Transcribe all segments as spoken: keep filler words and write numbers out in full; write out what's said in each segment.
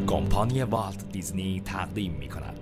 کمپانی والت دیزنی تقدیم می کند.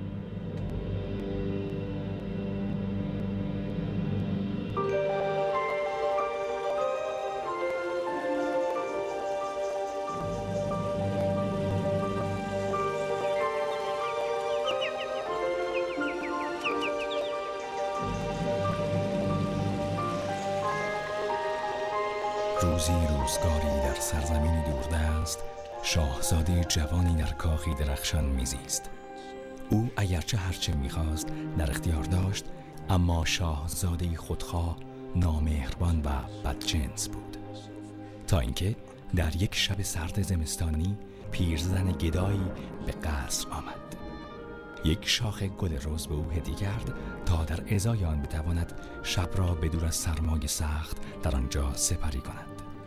روزی روزگاری در سرزمین دوردست، شاهزاده جوانی در کاخی درخشان میزیست. او اگرچه هرچه میخواست در اختیار داشت، اما شاهزاده خودخواه، نامهربان و بدجنس بود. تا اینکه در یک شب سرد زمستانی پیرزن گدایی به قصر آمد. یک شاخ گل رز به او هدیه کرد تا در ازای آن بتواند شب را بدور از سرمای سخت در آنجا سپری کند.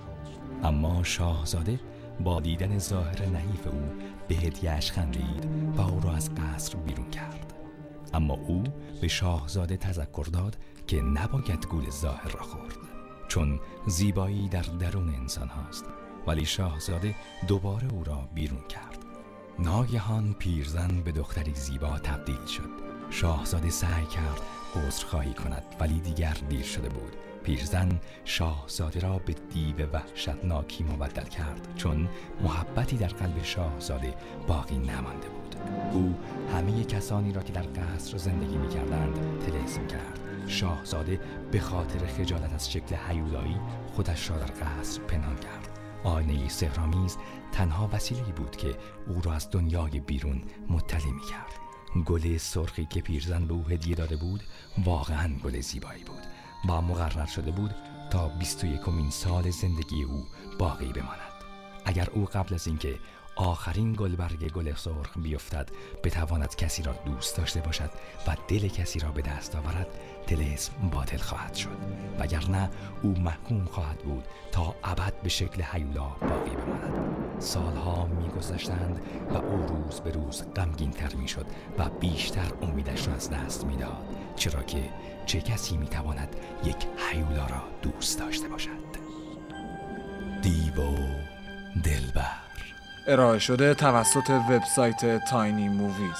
اما شاهزاده با دیدن ظاهر نحیف او به هدیه‌اش خندید و او را از قصر بیرون کرد. اما او به شاهزاده تذکر داد که نباید گول ظاهر را خورد، چون زیبایی در درون انسان هاست. ولی شاهزاده دوباره او را بیرون کرد. ناگهان پیرزن به دختری زیبا تبدیل شد. شاهزاده سعی کرد عذرخواهی کند، ولی دیگر دیر شده بود. پیرزن شاهزاده را به دیو وحشتناکی مبدل کرد، چون محبتی در قلب شاهزاده باقی نمانده بود. او همه کسانی را که در قصر زندگی می کردند طلسم کرد. شاهزاده به خاطر خجالت از شکل هیولایی خودش را در قصر پنهان کرد. آینه سحرآمیز تنها وسیله‌ای بود که او را از دنیای بیرون مطلع می کرد. گل سرخی که پیرزن به او هدیه داده بود واقعاً گل زیبایی بود و مقرر شده بود تا بیست و یکمین سال زندگی او باقی بماند. اگر او قبل از اینکه آخرین گلبرگ گل سرخ بیفتد بتواند کسی را دوست داشته باشد و دل کسی را به دست آورد، طلسم باطل خواهد شد، وگرنه او محکوم خواهد بود تا ابد به شکل هیولا باقی بماند. سالها می‌گذشتند و او روز به روز غمگین‌تر می‌شد و بیشتر امیدش را از دست می‌داد، چرا که چه کسی می‌تواند یک هیولا را دوست داشته باشد؟ دیو و دلبر. ارائه شده توسط وبسایت تاینی موویز.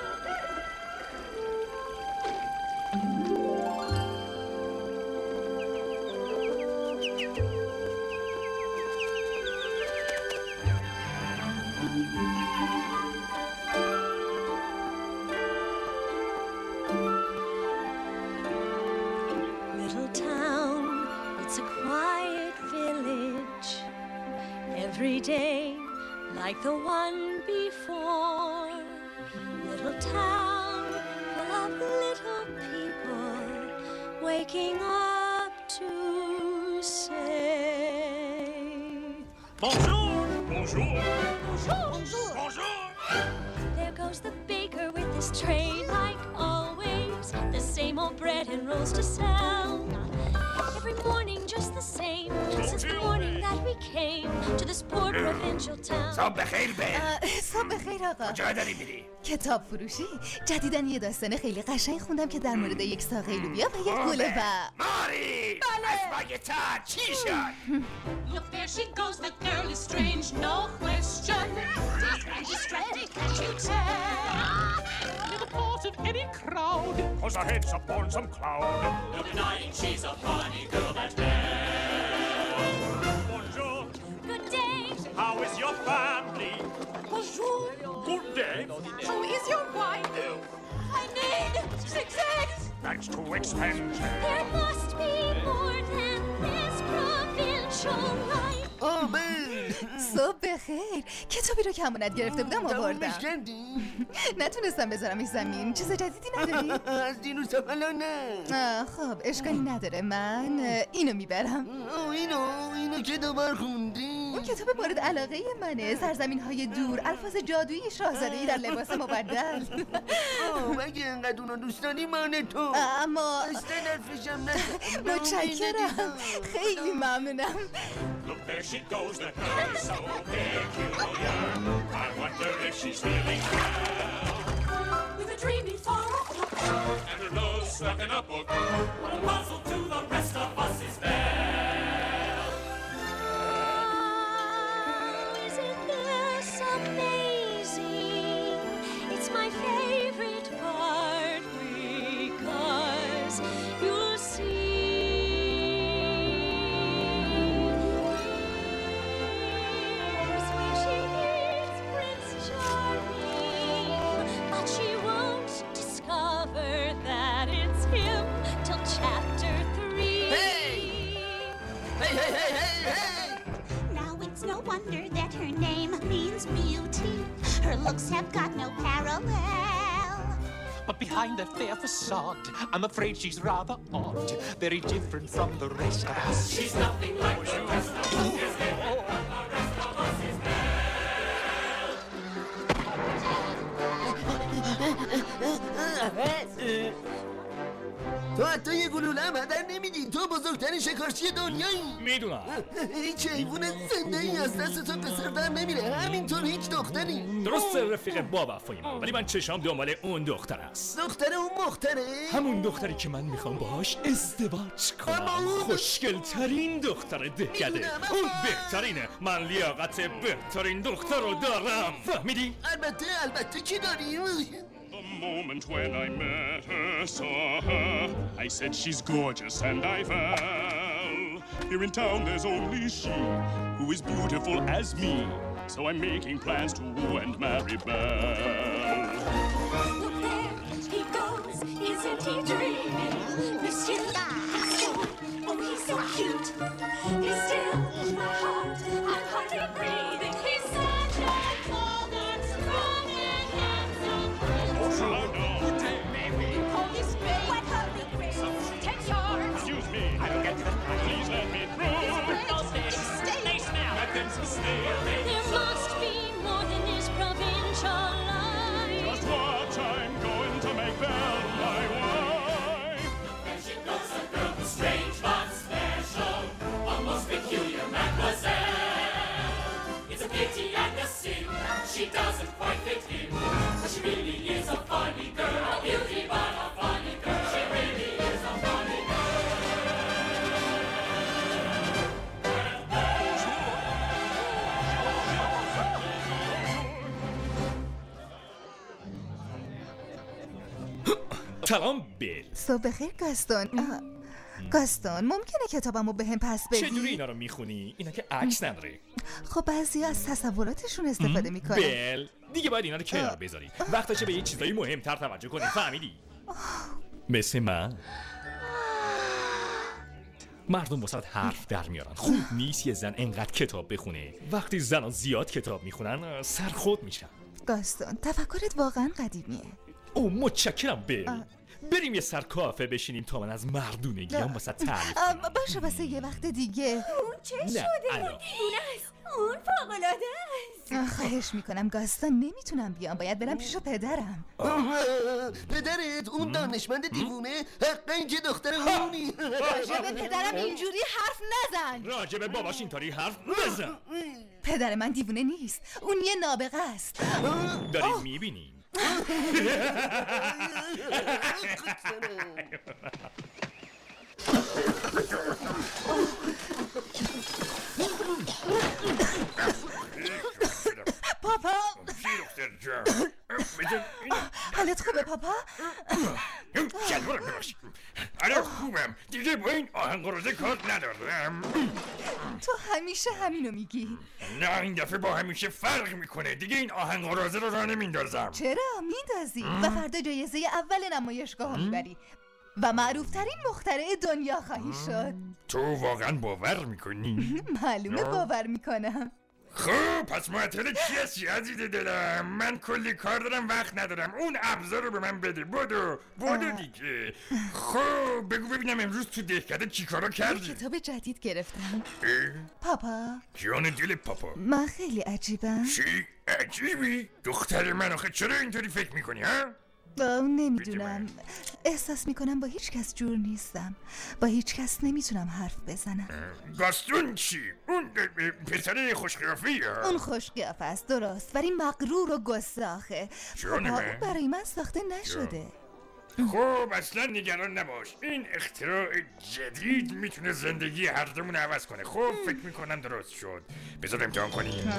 Little town, it's a quiet village. Every day like the one before. Little town full of little people waking up to say Bonjour! Bonjour! Bonjour! Bonjour! Bonjour! There goes the baker with his tray like always. The same old bread and rolls to sell. Every morning just the same. Since the morning that we came to this poor provincial town. صبح بخیر به. صبح بخیر آقا. کجا داری میری؟ کتاب فروشی. جدیدن یه داستان خیلی قشنگ خوندم که در مورد یک ساقه لوبیا و یک گوله و ماری! اسپاگتا چی شد؟ Look there she goes, the girl is strange, no question. Distracted, can't you tell? Never part of any crowd. Cause her head's upon some cloud. No denying she's a funny girl, that girl. Bonjour! Good day. How is your family? Bonjour. Good day. How is your wife? I need six eggs. That's too expensive. There must be more than this provincial life. صبح بخیر. کتابی رو که امانت گرفته بودم آوردم. نتونستم بذارمش زمین. چیز جدیدی نداری؟ از دیروز تا حالا نه. خب اشکالی نداره، من اینو میبرم. اینو اینو که دوبار خوندی؟ اون کتاب مورد علاقه منه. سرزمین های دور، الفاظ جادویی شاهزاده‌ای در لباس مبدل. اوه اگه اینقدر اونو دوست داری مان تو. اما استنرفشم نده. متشکرم، خیلی ممنونم. Look there she goes, the girl is so peculiar. I wonder if she's feeling well. With a dreamy far off look And her nose stuck in a book. what a puzzle to the rest of us is there. Oh, isn't this amazing? Now it's no wonder that her name means beauty. Her looks have got no parallel. But behind that fair facade, I'm afraid she's rather odd. Very different from the rest of us. She's nothing like the rest of us. Is there? The rest of us is there. تو حتی یه گلوله هم هدر نمیدی. تو بزرگترین شکارچی دنیایی. میدونم. هیچ حیوان زنده ای از دست تو پسر در نمیره. همینطور هیچ دختری. درست رفیق با وفایی من، ولی من چشام دنبال اون دختر است. دختر اون مختره؟ همون دختری که من میخوام باهاش ازدواج کنم. خوشگل ترین دختر دهکده. اون بهترینه. من لیاقت بهترین دختر رو دارم. فهمیدی؟ البته البته کی داری؟ The moment when I met her, saw her, I said she's gorgeous and I fell. Here in town there's only she who is beautiful as me. So I'm making plans to woo and marry Belle. Look there, he goes, isn't he dreaming? Monsieur, he's so, oh he's so cute. He's still in my heart, I'm hardly breathing. He's such a tall and strong and handsome. Oh, shall I know? Holy spray, what holy grace, ten yards. Excuse me, I don't get that. Please let me through. There must be more than this provincial life. Just watch, I'm going to make Belle my wife. There she goes, a girl who's strange but special, almost peculiar mademoiselle. It's a pity and a sin she doesn't quite fit in, but she really is a funny girl, a beauty but a funny girl. She really is a funny girl. سلام بیل. صبح بخیر گاستون. گاستون ممکنه کتابمو بهم پس بدی؟ چجوری اینا رو میخونی؟ اینا که عکس نداره. خب بعضی از تصوراتشون استفاده میکنن. بیل دیگه باید اینا رو کنار بذاری. وقتشه به یه چیزایی مهمتر توجه کنی. فهمیدی؟ مثل من مردم واسط حرف در میارن. خوب نیست یه زن انقدر کتاب بخونه. وقتی زنان زیاد کتاب میخونن سرخود میشن. گاستون تفکرت واقعا قدیمیه. او متشکرم بیل. بریم یه سر کافه بشینیم تا من از مردونگی هم واسه تعریف کنم. باشه واسه یه وقت دیگه. اون چه شده؟ اون است. اون فوق‌العاده است. خواهش میکنم گاستون، نمیتونم بیام، باید برم پیش پدرم. پدرت اون دانشمند دیوونه حقا این که دختر اونی. راجب پدرم اینجوری حرف نزن. راجب باباش اینطوری حرف نزن. پدر من دیوونه نیست، اون یه نابغه است. داریم میبینیم. پاپا حالت خوبه پاپا؟ جلوارم ببخشید. آره خوبم، دیگه با این آهنگرازه کار ندارم. تو همیشه همینو میگی. نه این دفعه با همیشه فرق میکنه. دیگه این آهنگرازه رو راه نمیندازم. چرا؟ میندازی و فردا جایزه اول نمایشگاه میبری و معروفترین مخترع دنیا خواهی شد. تو واقعا باور میکنی؟ معلومه باور میکنم. خب پس معطل چی هستی عزیز دلم؟ من کلی کار دارم، وقت ندارم. اون ابزار رو به من بده. بدو بدو دیگه. خب بگو ببینم امروز تو دهکده چی کارا کردی؟ کتاب جدید گرفتم. پاپا جان دل پاپا، من خیلی عجیبم. چی عجیبی؟ دختر من آخه چرا اینطوری فکر میکنی ها؟ نمیدونم، احساس میکنم با هیچ کس جور نیستم، با هیچ کس نمیتونم حرف بزنم. گاستون چی؟ اون پسر خوشقیافه‌ای ها؟ اون خوشقیافه است درست، ولی مغرور و گستاخه. جان من اون برای من ساخته نشده. خب اصلا نگران نباش، این اختراع جدید میتونه زندگی هر دومون عوض کنه. خب فکر میکنم درست شد. بذار امتحان کنیم.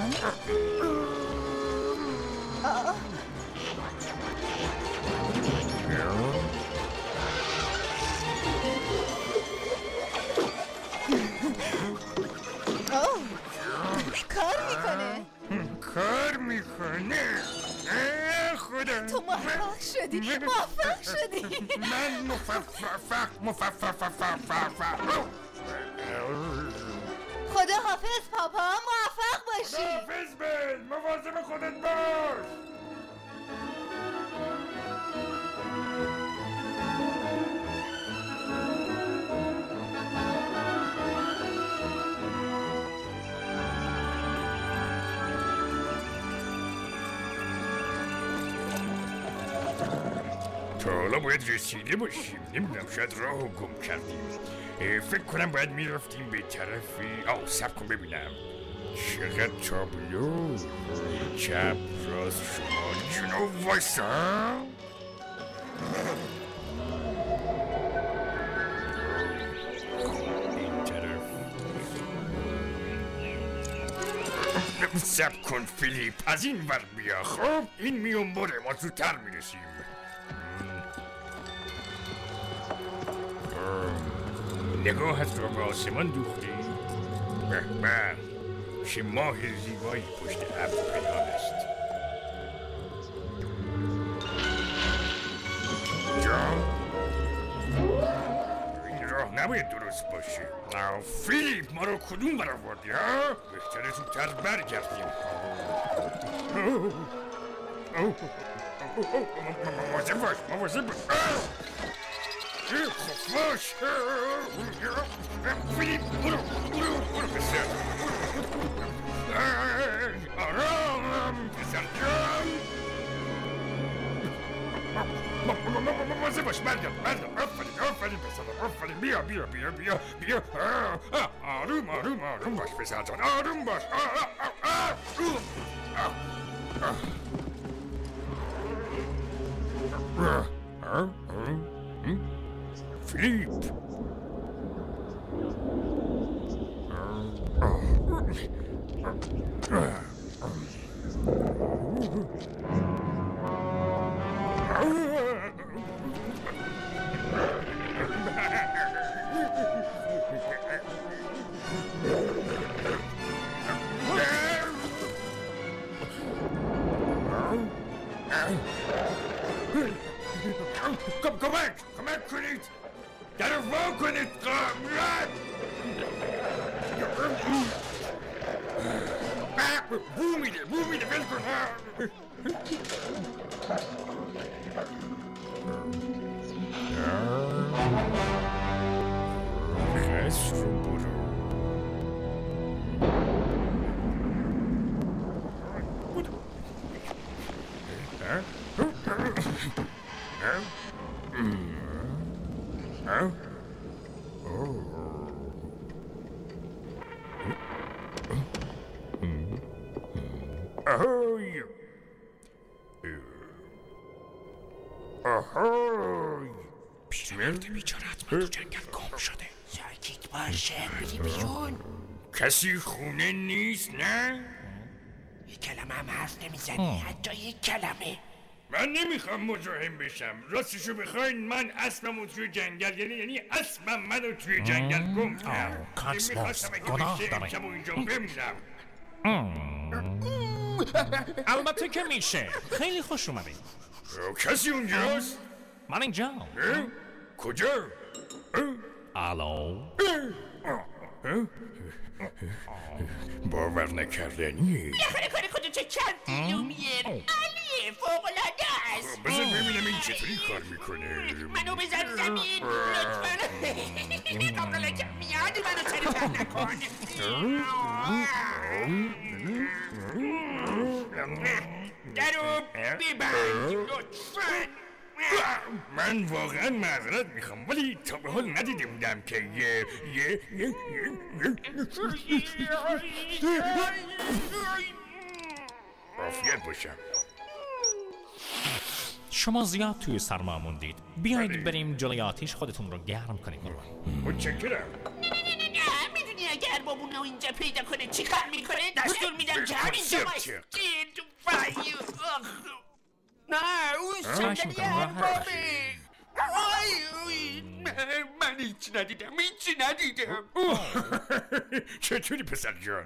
اوه کار میکنه. کار میکنه. خدا تو موفق شدی. موفق شدی. من موفق موفق موفق خدا حافظ پاپا، موفق باشی. خدا حافظ بل، مواظب خودت باش. تا حالا باید رسیده باشیم. نمیدونم شاید راهو گم کردیم. فکر کنم باید میرفتیم به طرف آه صبر کن ببینم چقدر تابلو. چپ راست شمال جنوب وایسا. این طرف. صبر کن فیلیپ، از این ور بیا. خب این میون بره، ما زودتر میرسیم. نگاهت را به آسمان دوختی؟ به به، چه ماه زیبایی پشت ابر پنهان است. جان این راه نباید درست باشه. فیلیپ ما رو کدوم برآوردی ها؟ بهتره زودتر برگردیم. مواظب باش، مواظب باش. خفاش. فیلیپ برو برو برو پسر. آرام پسر جان. مواظب باش، برگرد برگرد. آفرین آفرین پسر، آفرین. بیا بیا بیا بیا بیا. آروم آروم آروم باش پسر جان، آروم باش. فیلیپ کم کمک کمک کنید، در رو وا کنید. بو میده بو میده بل کن. خس رو برو. آهای آهای پیرمرد بیچاره حتما تو جنگل گم شده. ساکت باشه، بری بیرون. کسی خونه نیست نه؟ یک کلمه هم حرف نمیزنی، حتی یک کلمه. من نمیخوام مزاحم بشم. راستشو بخواین من اسبمو توی جنگل یعنی یعنی اسبم منو توی جنگل گم کرد. کاتسموس گناه داره. امشب اینجا بمیرم. البته که میشه. خیلی خوش اومدید. کسی اونجاست؟ من اینجا. کجا؟ الو. باور نکردنیه. بالاخره کار خودت چه کردی لومیر؟ عالیه، فوق‌العاده است. بذار ببینم این چطوری کار میکنه. منو بزن زمین لطفاً. قبل که میاد منو سریع‌تر نکن. درو ببند لطفاً. من واقعا معذرت میخوام ولی تا به حال ندیده بودم که یه یه یه عافیت باشم. شما زیاد توی سرما موندید. بیایید بریم جلوی آتیش خودتون رو گرم کنیم. متشکرم. میدونی اگر بابونو اینجا پیدا کنه چی کار میکنه؟ دستور میدم که همینجا باشید. نه اون صندلی اربابه. من هیچ ندیدم هیچی ندیدم. چطوری پسر جان؟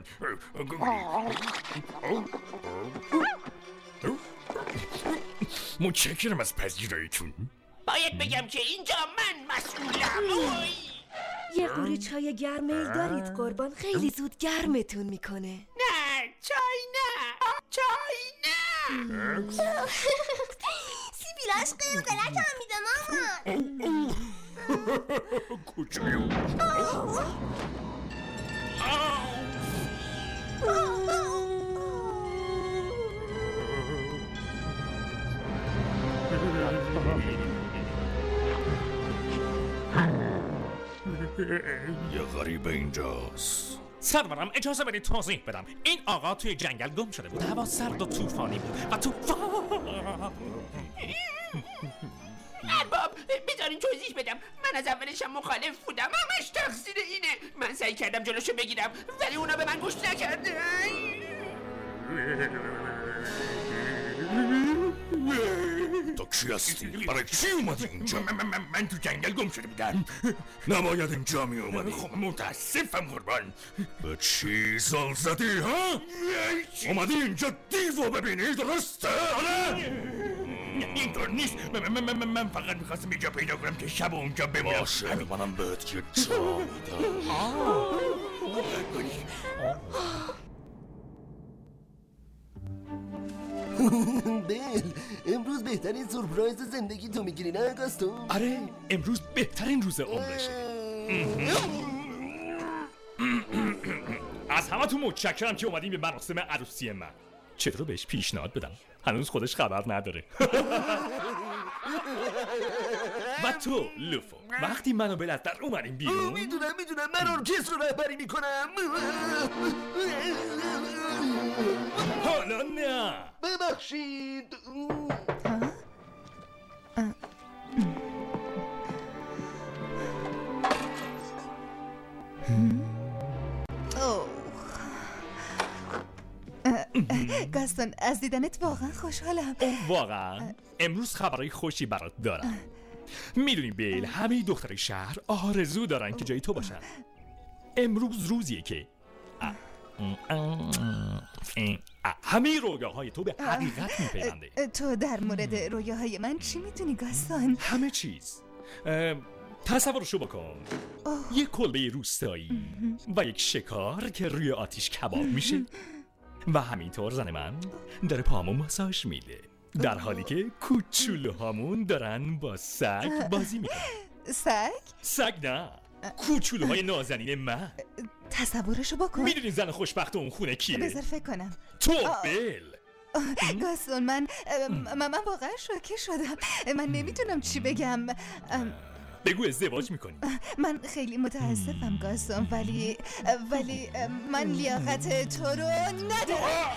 متشکرم از پذیراییتون. باید بگم که اینجا من مسئولم. یه قوری چای گرم میل دارید قربان؟ خیلی زود گرمتون میکنه. نه چای نه چای نه. سیبیلاش قلقلک هم میده مامان. کوچولو یه غریبه اینجاست. سرورم اجازه بدید توضیح بدم. این آقا توی جنگل گم شده بود. هوا سرد و طوفانی بود و طوفان. ارباب بذارین توضیح بدم. من از اولشم مخالف بودم. همش تقصیر اینه. من سعی کردم جلوشو بگیرم ولی اونا به من گوش نکردن. تو کی هستی؟ برای چی اومدی اینجا؟ من, من, من تو جنگل گم شده بودم. نباید اینجا می اومدی. خب متاسفم قربان. به چی زل زدی ها؟ اومدی اینجا دیو ببینی درسته؟ اینطور نیست. من, من, من, من فقط میخواستم یه جا پیدا کنم که شب اونجا بمونم. باشه منم بهت یه جا بل امروز بهترین سورپرایز زندگی تو میگیری نه گاستون؟ آره امروز بهترین روز عمرشه. از همه تو متشکرم که اومدین به مراسم عروسی من. چطور بهش پیشنهاد بدم؟ هنوز خودش خبر نداره. و تو لوفو وقتی من و بل از در اومدیم بیرون. میدونم میدونم من ارکستر رو رهبری میکنم. حالا نه ببخشید. گاستون از دیدنت واقعا خوشحالم. واقعا امروز خبرهای خوشی برات دارم. میدونی بیل همه دخترای شهر آرزو دارن که جای تو باشن. امروز روزیه که همه رویاهای تو به حقیقت میپیونده. تو در مورد رویاهای من چی میدونی گاستون؟ همه چیز. تصورشو بکن یک کلبه روستایی و یک شکار که روی آتیش کباب میشه و همینطور زن من داره پامو ماساژ میده در حالی که کوچولوهامون دارن با سگ بازی میکنن. سگ؟ سگ نه، کوچولوهای نازنین من. تصورشو بکن. میدونی زن خوشبخت اون خونه کیه؟ بذار فکر کنم. تو بیل. گاستون من من واقعا شوکه شدم. من نمیدونم چی بگم. بگو ازدواج میکنی. من خیلی متاسفم گاستون ولی ولی من لیاقت تو رو ندارم.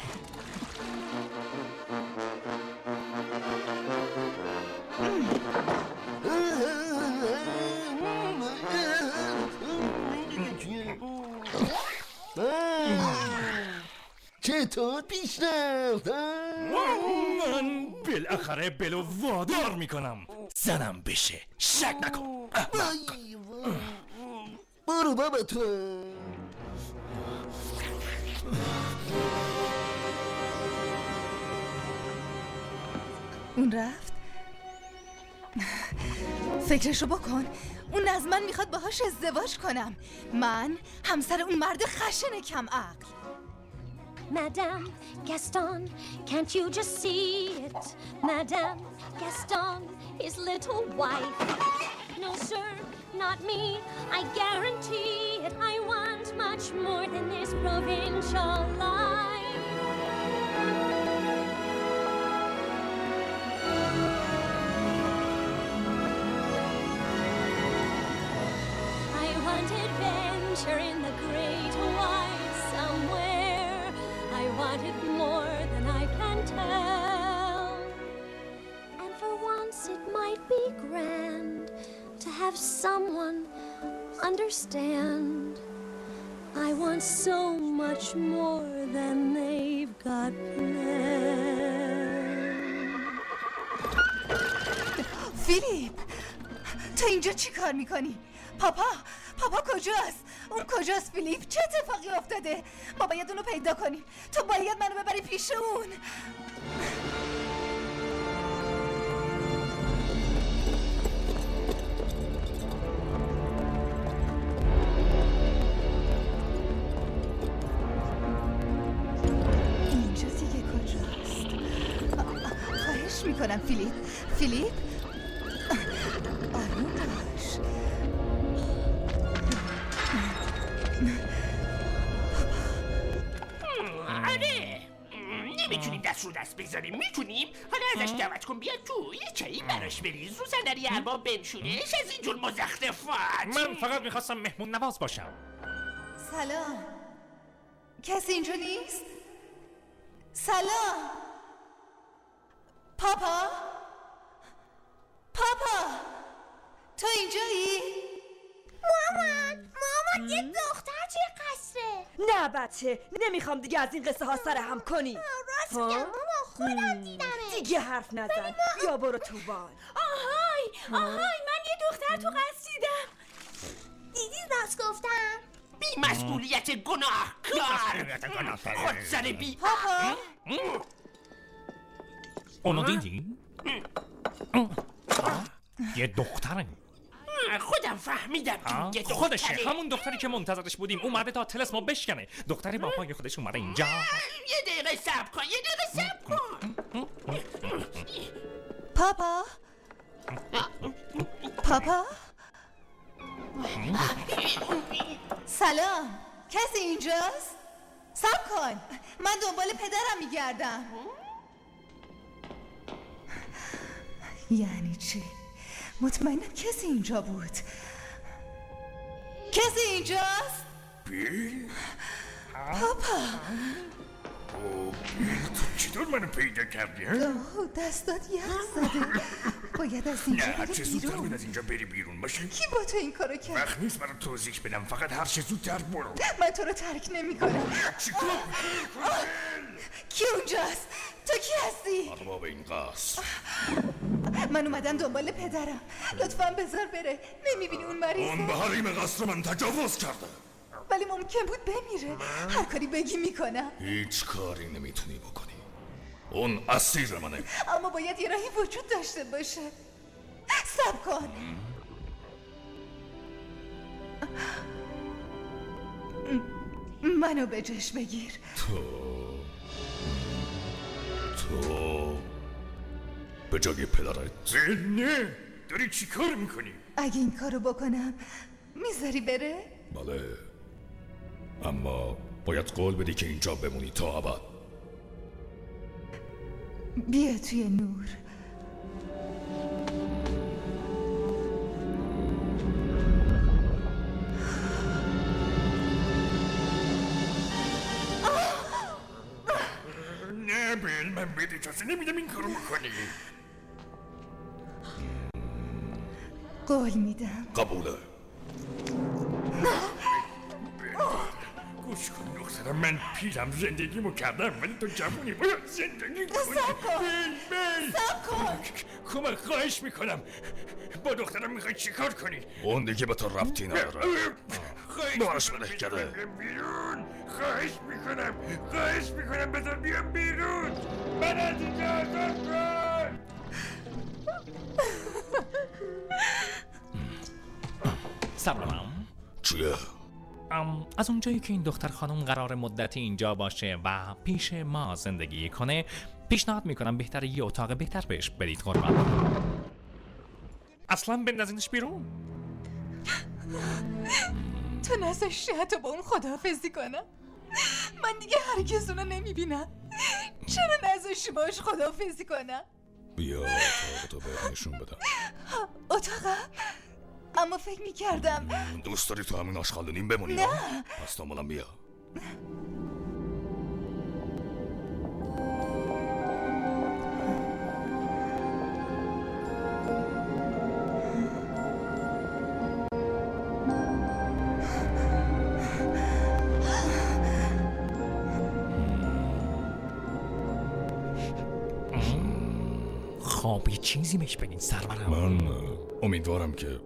چطور پیش رفت؟ من بالاخره بلو وادار میکنم زنم بشه. شک نکن. برو بابا تو. اون رفت. فکرشو بکن. اون از من میخواد باهاش ازدواج کنم. من همسر اون مرد خشن کم عقل. Madame Gaston, can't you just see it? Madame Gaston, his little wife. No, sir, not me, I guarantee it. I want much more than this provincial life. I want adventure in the great wide somewhere. I want it more than I can tell. And for once it might be grand to have someone understand. I want so much more than they've got planned. فیلیپ تو اینجا چی کار میکنی؟ پاپا پاپا کجاست؟ اون کجاست فیلیپ؟ چه اتفاقی افتاده؟ ما باید اونو پیدا کنیم. تو باید منو ببری پیش اون. خواهش میکنم فیلیپ. فیلیپ آروم باش. آره نمیتونیم دست رو دست بذاریم. میتونیم حالا ازش دعوت کن بیاد تو یه چایی براش بریز رو صندلی ارباب بنشونش از اینجور مزخرفات. من فقط میخواستم مهمون نواز باشم. سلام، کسی اینجا نیست؟ سلام پاپا؟ پاپا تو اینجایی؟ مامان مامان یه دختر توی قصره. نه بچه نمیخوام دیگه از این قصه ها سر هم کنی. راست میگم مامان خودم دیدمش. دیگه حرف نزن یا برو تو بال. آهای آهای من یه دختر تو قصر دیدم. دیدی راست گفتم؟ بی مسئولیت گناهکار خودسر بی. پاپا اونو دیدی؟ یه دختره. خودم فهمیدم که خودشه، همون دختری که منتظرش بودیم اومده تا طلسمو بشکنه. دختری با پای خودش اومده اینجا. یه دقیقه صبر کن یه دقیقه صبر کن. پاپا پاپا سلام، کسی اینجاست؟ صبر کن من دنبال پدرم میگردم. یعنی چی؟ مطمئنم کسی اینجا بود. کسی اینجاست؟ بیل؟ پاپا بیل تو چطور منو پیدا کردی؟ دستات یخ زده. باید از اینجا نه بری چه زودتر بیرون. باید از اینجا بری بیرون باشه. کی با تو این کارو کرد؟ وقت نیست برای توضیح بدم، فقط هر چه زودتر برو. من تو رو ترک نمی کنم. چی کار کی اونجاست؟ تو کی هستی؟ ارباب این قصر. من اومدم دنبال پدرم، لطفاً بذار بره. نمیبینی اون مریضه؟ اون به حریم قصر من تجاوز کرده. ولی ممکن بود بمیره. هر کاری بگی میکنم. هیچ کاری نمیتونی بکنی، اون اسیر منه. اما باید یه راهی وجود داشته باشه. صبر کن. منو به جش بگیر. تو تو به جای پدرت؟ نه داری چی کار میکنی؟ اگه این کارو بکنم میذاری بره؟ بله، اما باید قول بدی که اینجا بمونی تا ابد. بیا توی نور. نه بیل، من بهت اجازه نمیدم این کارو بکنی. قول میدم. قبوله. گوش کن دخترم، من پیرم زندگیمو کردم ولی تو جوونی باید زندگی کنی. سب کن بیل بیل سب کن. کمک خواهش میکنم. با دخترم میخوای چی کار کنی؟ اون دیگه به تو ربطی نداره. باش ملک کرده بیرون. خواهش میکنم خواهش میکنم بذار بیام بیرون. من از اینجا آزاد کن. سلام. چیه؟ از اونجایی که این دختر خانم قرار مدتی اینجا باشه و پیش ما زندگی کنه، پیشنهاد میکنم بهتره یه اتاق بهتر بهش برید قربان. اصلا بندازینش بیرون. تو نذاشتی حتی با اون خداحافظی کنم. من دیگه هرگز اونو نمیبینم. چرا نذاشتی باش خداحافظی کنم؟ بیا اتاق تو بهت نشون بدم. اتاقم؟ اما فکر میکردم دوست داری تو همین آشغالونیم بمونی؟ نه. پس دنبالم بیا. خب یه چیزی بهش بگین سرورم. من امیدوارم که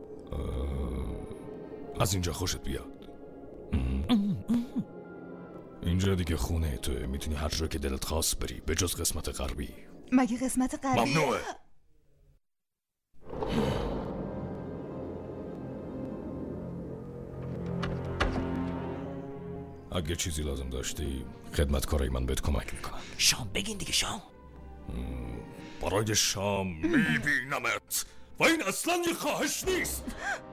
از اینجا خوشت بیاد. اینجا دیگه خونه تو، میتونی هر جا که دلت خواست بری به جز قسمت غربی. مگه قسمت غربی؟ ممنوعه. اگه چیزی لازم داشتی خدمتکارای من بهت کمک میکنم. شام بگین دیگه شام. برای شام میبینمت و این اصلا یه خواهش نیست.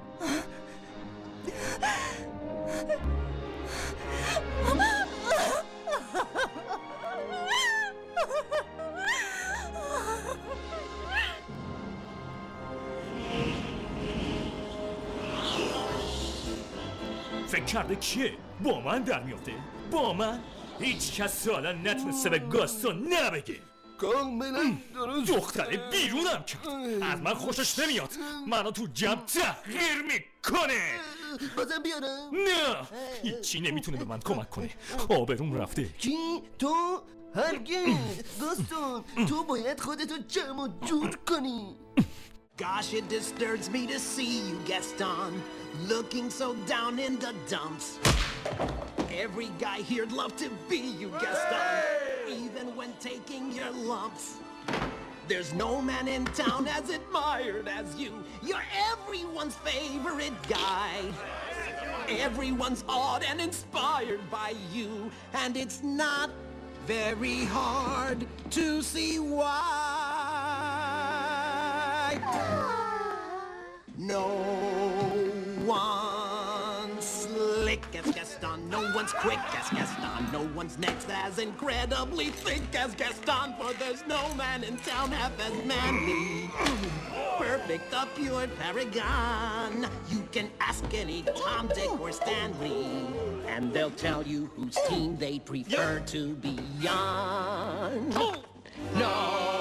فکر کرده کیه؟ با من در میافته؟ با من؟ هیچ کس حالا نتونسته به گاستون نبگه. کاملا درست. دختره بیرونم کرد. از من خوشش نمیاد. منو تو جمع تحقیر میکنه. بازم بیارم؟ نه هیچی نمیتونه به من کمک کنه. آبروم رفته. کی؟ تو؟ هرگز گاستون تو باید خودتو جمع و جور کنی. Gosh, it disturbs me to see you, Gaston, looking so down in the dumps. Every guy here'd love to be you, Gaston, even when taking your lumps. There's no man in town as admired as you. You're everyone's favorite guy. Everyone's awed and inspired by you, and it's not very hard to see why. No one's slick as Gaston, no one's quick as Gaston, no one's next as incredibly thick as Gaston, for there's no man in town half as manly. Perfect, a pure paragon. You can ask any Tom, Dick, or Stanley, and they'll tell you whose team they prefer to be on. No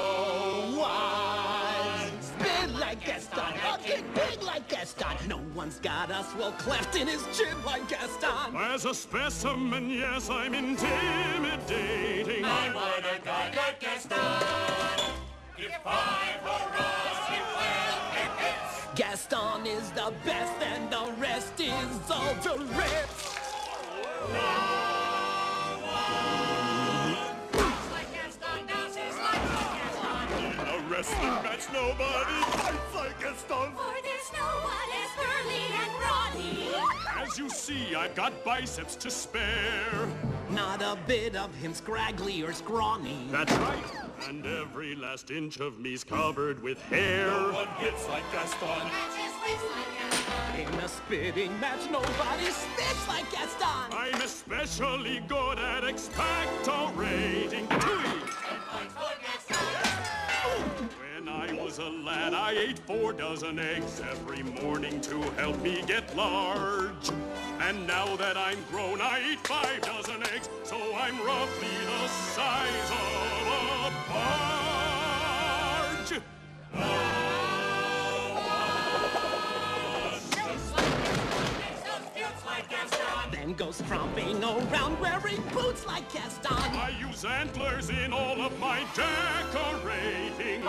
one's big like Gaston, fucking big like Gaston. No one's got a swell cleft in his chin like Gaston. As a specimen, yes, I'm intimidating. I want a guy like Gaston. If five hurrahs, he will get hits. Gaston is the best and the rest is all the rest. No one like Gaston, dances like Gaston. In a wrestling match, nobody fights like Gaston. For there's no one as burly and brawny. As you see, I've got biceps to spare. Not a bit of him scraggly or scrawny. That's right. And every last inch of me's covered with hair. No one hits like Gaston. Matches wins like Gaston. In a spitting match, nobody spits like Gaston. I'm especially good at expectorating. When I was a lad, I ate four dozen eggs every morning to help me get large. And now that I'm grown, I eat five dozen eggs, so I'm roughly the size of a barge. Then goes tromping around wearing boots like Gaston. I use antlers in all of my decorating.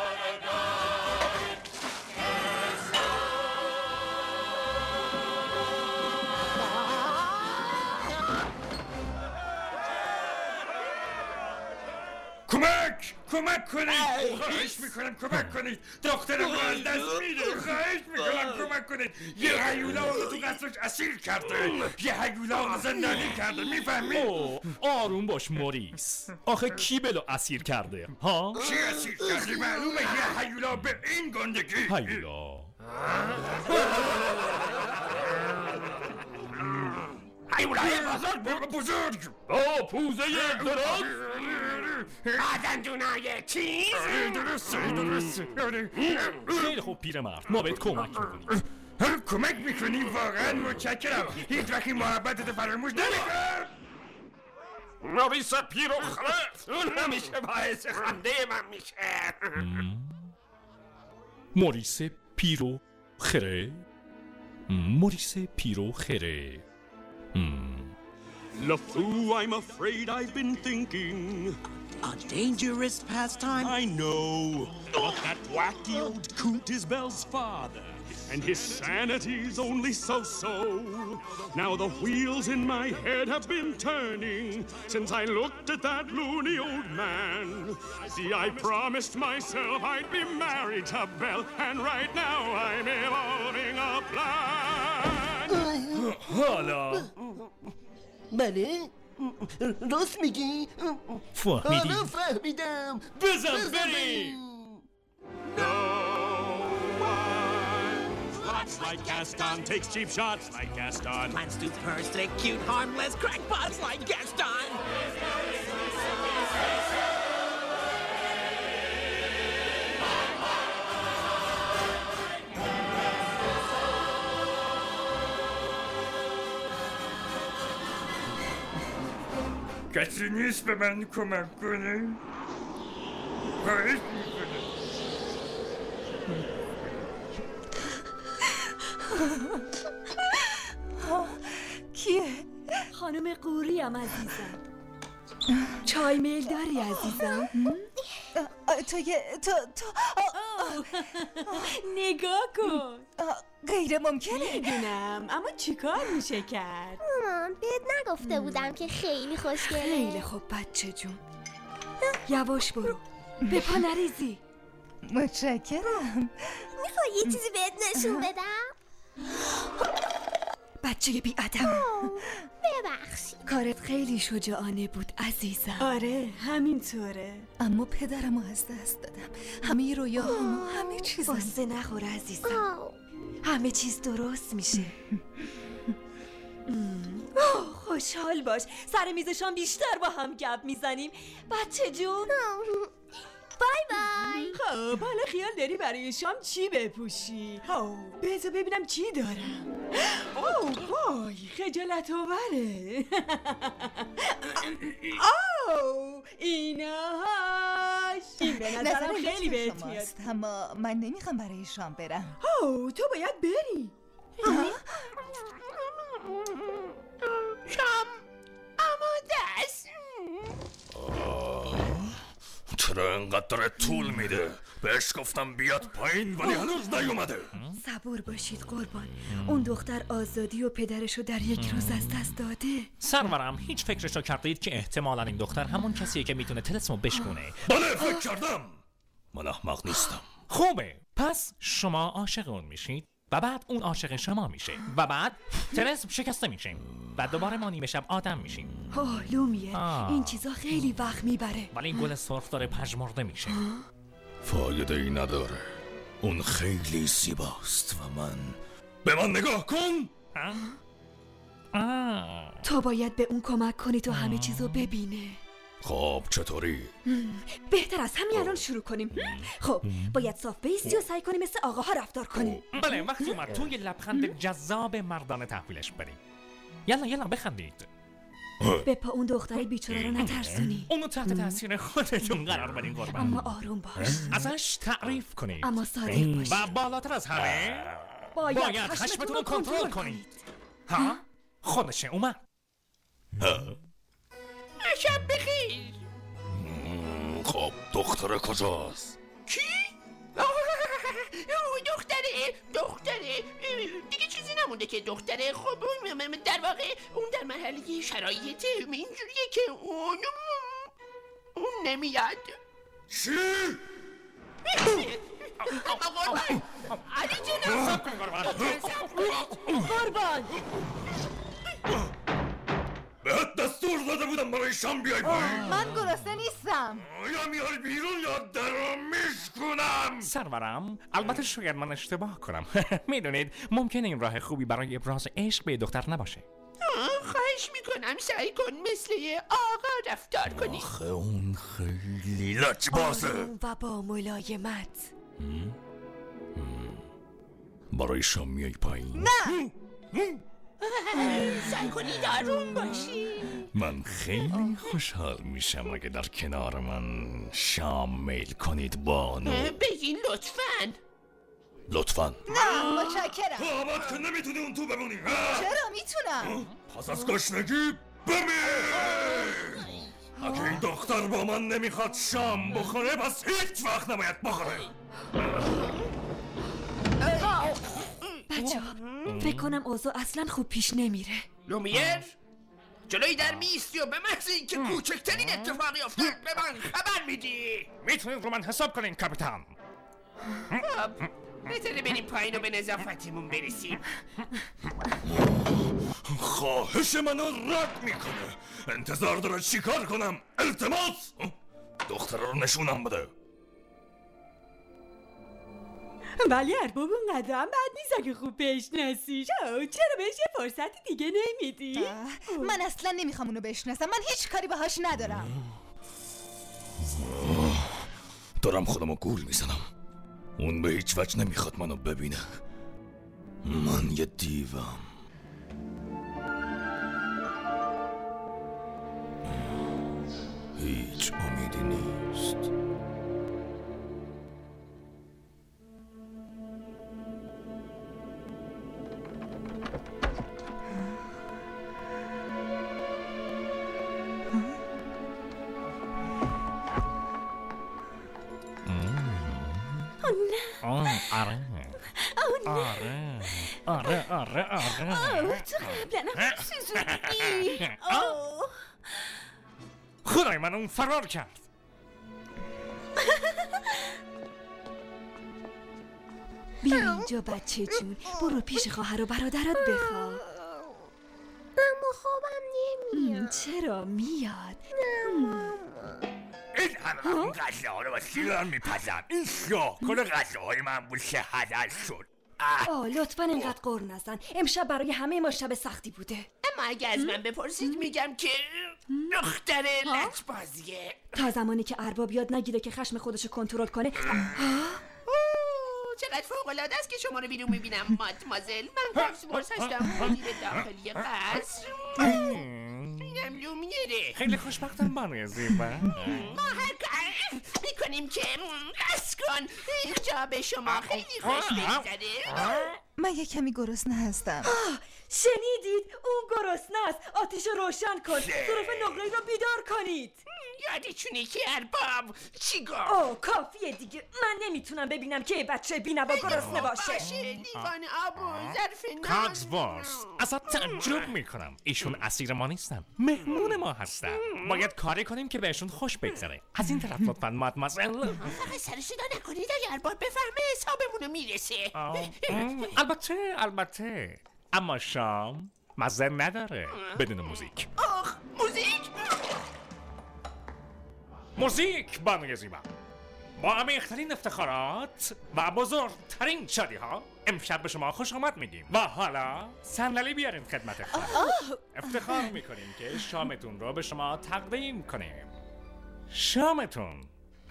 کمک! کمک کنید! خواهش میکنم کمک کنید! دخترم رو از دست میده! خواهش میکنم کمک کنید! یه هیولا رو تو قصرش اسیر کرده! یه هیولا رو زندانی کرده! میفهمید؟ آروم باش موریس. آخه کی بلو اسیر کرده؟ ها؟ چی اسیر کرده؟ معلومه یه هیولا به این گندگی! هیولا هیولای بزرگ بزرگ با پوزه دراز دندونای چیز درسته درسته خیلی خوب پیرمرد ما بهت کمک میکنیم. کمک میکنی؟ واقعا متشکرم. هیچ وقتی محبتت فراموش نمیکنم. موریس پیروخره اون همیشه باعث خنده من میشه. موریس پیروخره موریس پیروخره LeFou, I'm afraid I've been thinking. A dangerous pastime? I know. But that wacky old coot is Belle's father, and his sanity's only so-so. Now the wheels in my head have been turning since I looked at that loony old man. See, I promised myself I'd be married to Belle, and right now I'm evolving a plan. حالا بله؟ راست میگی؟ فهمیدی؟ آره فهمیدم. بزن بریم. No one plots like Gaston, takes cheap shots like Gaston. Plans to purse the cute, harmless crackpots like Gaston. کسی نیست به من کمک کنه؟ خواهش میکنه. کیه؟ خانم قوریم عزیزم. چای میل داری عزیزم؟ تو یه تو تو نگاه کن. غیر ممکنه. میدونم اما چیکار میشه کرد؟ مامان بهت نگفته بودم که خیلی خوشگله. خیلی خوب بچه جون. یواش برو به پا نریزی. متشکرم. میخوای یه چیزی بهت نشون بدم؟ بچه بی ادب. ببخشید. کارت خیلی شجاعانه بود عزیزم. آره همینطوره. اما پدرمو از دست دادم. همه رویاهامو همه چیزم. قصه نخور عزیزم. همه چیز درست میشه. خوشحال باش. سر میزشان بیشتر با هم گپ میزنیم بچه جون. بای بای. خب حالا خیال داری برای شام چی بپوشی؟ بذار ببینم چی دارم. اوه وای خجالت آوره. اوه ایناهاش. این به نظرم خیلی بهت میاد. اما من نمیخوام برای شام برم. اوه تو باید بری. شام آماده است. چرا انقدر داره طول میده؟ بهش گفتم بیاد پایین ولی هنوز نیومده. صبور باشید قربان. اون دختر آزادی و پدرشو در یک روز از دست داده. سرورم هیچ فکرشو کردید که احتمالاً این دختر همون کسیه که میتونه تلسمو بشکونه؟ بله فکر کردم. من احمق نیستم. خوبه پس شما عاشق اون میشید و بعد اون عاشق شما میشه و بعد تلسم شکسته میشه و دوباره ما نیمه شب آدم میشیم. اوه لومیه این چیزا خیلی وقت میبره. ولی این گل سرخ داره پژمرده میشه. فایده ای نداره. اون خیلی زیباست و من به من نگاه کن. آه. آه. تو باید به اون کمک کنی تو همه چیزو ببینه. خب چطوری؟ بهتر از همین الان شروع کنیم. خب باید صاف بیستی و سعی کنی مثل آقاها رفتار کنی. بله وقتی اومد تو یه لبخند جذاب مردانه تحویلش بریم. یلا یلا بخندید. به پا اون دختره بیچاره رو نترسونی. اونو تحت تاثیر خودتون قرار بدین قربان. اما آروم باش. ازش تعریف کنید. اما صادق باش. و بالاتر از همه باید, باید خشمتون رو کنترل کنید. ها؟ خودشه اومد. شب بخیر. خب دختره کجاست؟ کی؟ دختره دختره دیگه چیزی نمونده که دختره. خب در واقع اون در مرحله شرایط اینجوریه که اون اون نمیاد. چی؟ قربان علی جناب قربان بهت دستور داده بودم برای شام بیای پایین. من گرسنه نیستم. یا میای بیرون یا درو میشکنم. سرورم البته شاید من اشتباه کنم. میدونید ممکنه این راه خوبی برای ابراز عشق به دختر نباشه. خواهش میکنم سعی کن مثل آقا رفتار کنی. آخه اون خیلی لجبازه و با ملایمت. برای شام میای پایین؟ نه سعی کنید آروم باشی. من خیلی خوشحال میشم اگه در کنار من شام میل کنید بانو. بگین لطفاً. لطفاً. نه متشکرم. تو آباد که نمیتونی اون تو بمونی. چرا میتونم؟ پس از گشنگی بمیر. اگه این دختر با من نمیخواد شام بخوره پس هیچ وقت نباید بخوره. بچه ها فکر کنم اوضاع اصلا خوب پیش نمیره. لومیر جلوی در میستی و به محض اینکه کوچکترین اتفاقی افتاد به من خبر میدی. میتونید رو من حساب کنین کاپیتان. خب بهتره بریم پایین و به نظافتمون برسیم. خواهش منو رد میکنه. انتظار داره چیکار کنم؟ التماس دختر رو نشونم بده. ولی ارباب اونقدر هم بد نیست اگه خوب بشناسیش. چرا بهش یه فرصت دیگه نمیدی؟ من اصلا نمیخوام اونو بشناسم. من هیچ کاری باهاش ندارم. دارم خودمو گول میزنم. اون به هیچ وجه نمیخواد منو ببینه. من یه دیوم. هیچ امیدی نیست. آره آره آره آره آره تو قبلا هم سوزوندی. خدای من اون فرار کرد. بیا اینجا بچه جون، برو پیش خواهر و برادرات بخواب. اما خوابم نمیاد. چرا میاد؟ این همه اون غذاها رو با سیگار میپزم. این شو کل غذاهای من بود که هدر شد. آه لطفا اینقدر قر نزن. امشب برای همه ما شب سختی بوده. اما اگه از من بپرسید میگم که دختر لجبازیه. تا زمانی که ارباب یاد نگیره که خشم خودشو کنترل کنه. چقدر فوق‌العاده است که شما رو بیرون میبینم مادمازل. من قرص مرس هستم مدیر داخلی قصر. اینم لومیره. خیلی خوشبختم بانوی زیبا. ما هر کار میکنیم که بس کن. اینجا به شما خیلی خوش بگذره. من یه کمی گرسنه هستم. شنیدید؟ اون گرسنه است. آتیش رو روشن کن. ظروف نقره‌ای رو بیدار کنید. یادتونه که ارباب چی گفت؟ اوه کافیه دیگه. من نمیتونم ببینم که بچه بی‌نوا گرسنه باشه. باشه لیوان آب و ظرف نان. کاگزورس ازت تعجب میکنم. ایشون اسیر ما نیستن، مهمون ما هستن. باید کاری کنیم که بهشون خوش بگذره. از این طرف لطفاً مادمازل. فقط سر صدا نکنید اگه ارباب بفهمه حسابمونو میرسه. البته البته اما شام مزه نداره بدون موزیک. آخ موزیک موزیک بانوی زیبا. با عمیق‌ترین افتخارات و بزرگترین شادی ها امشب به شما خوش آمد میگیم. و حالا صندلی بیارین خدمت خود. افتخار میکنیم که شامتون رو به شما تقدیم کنیم. شامتون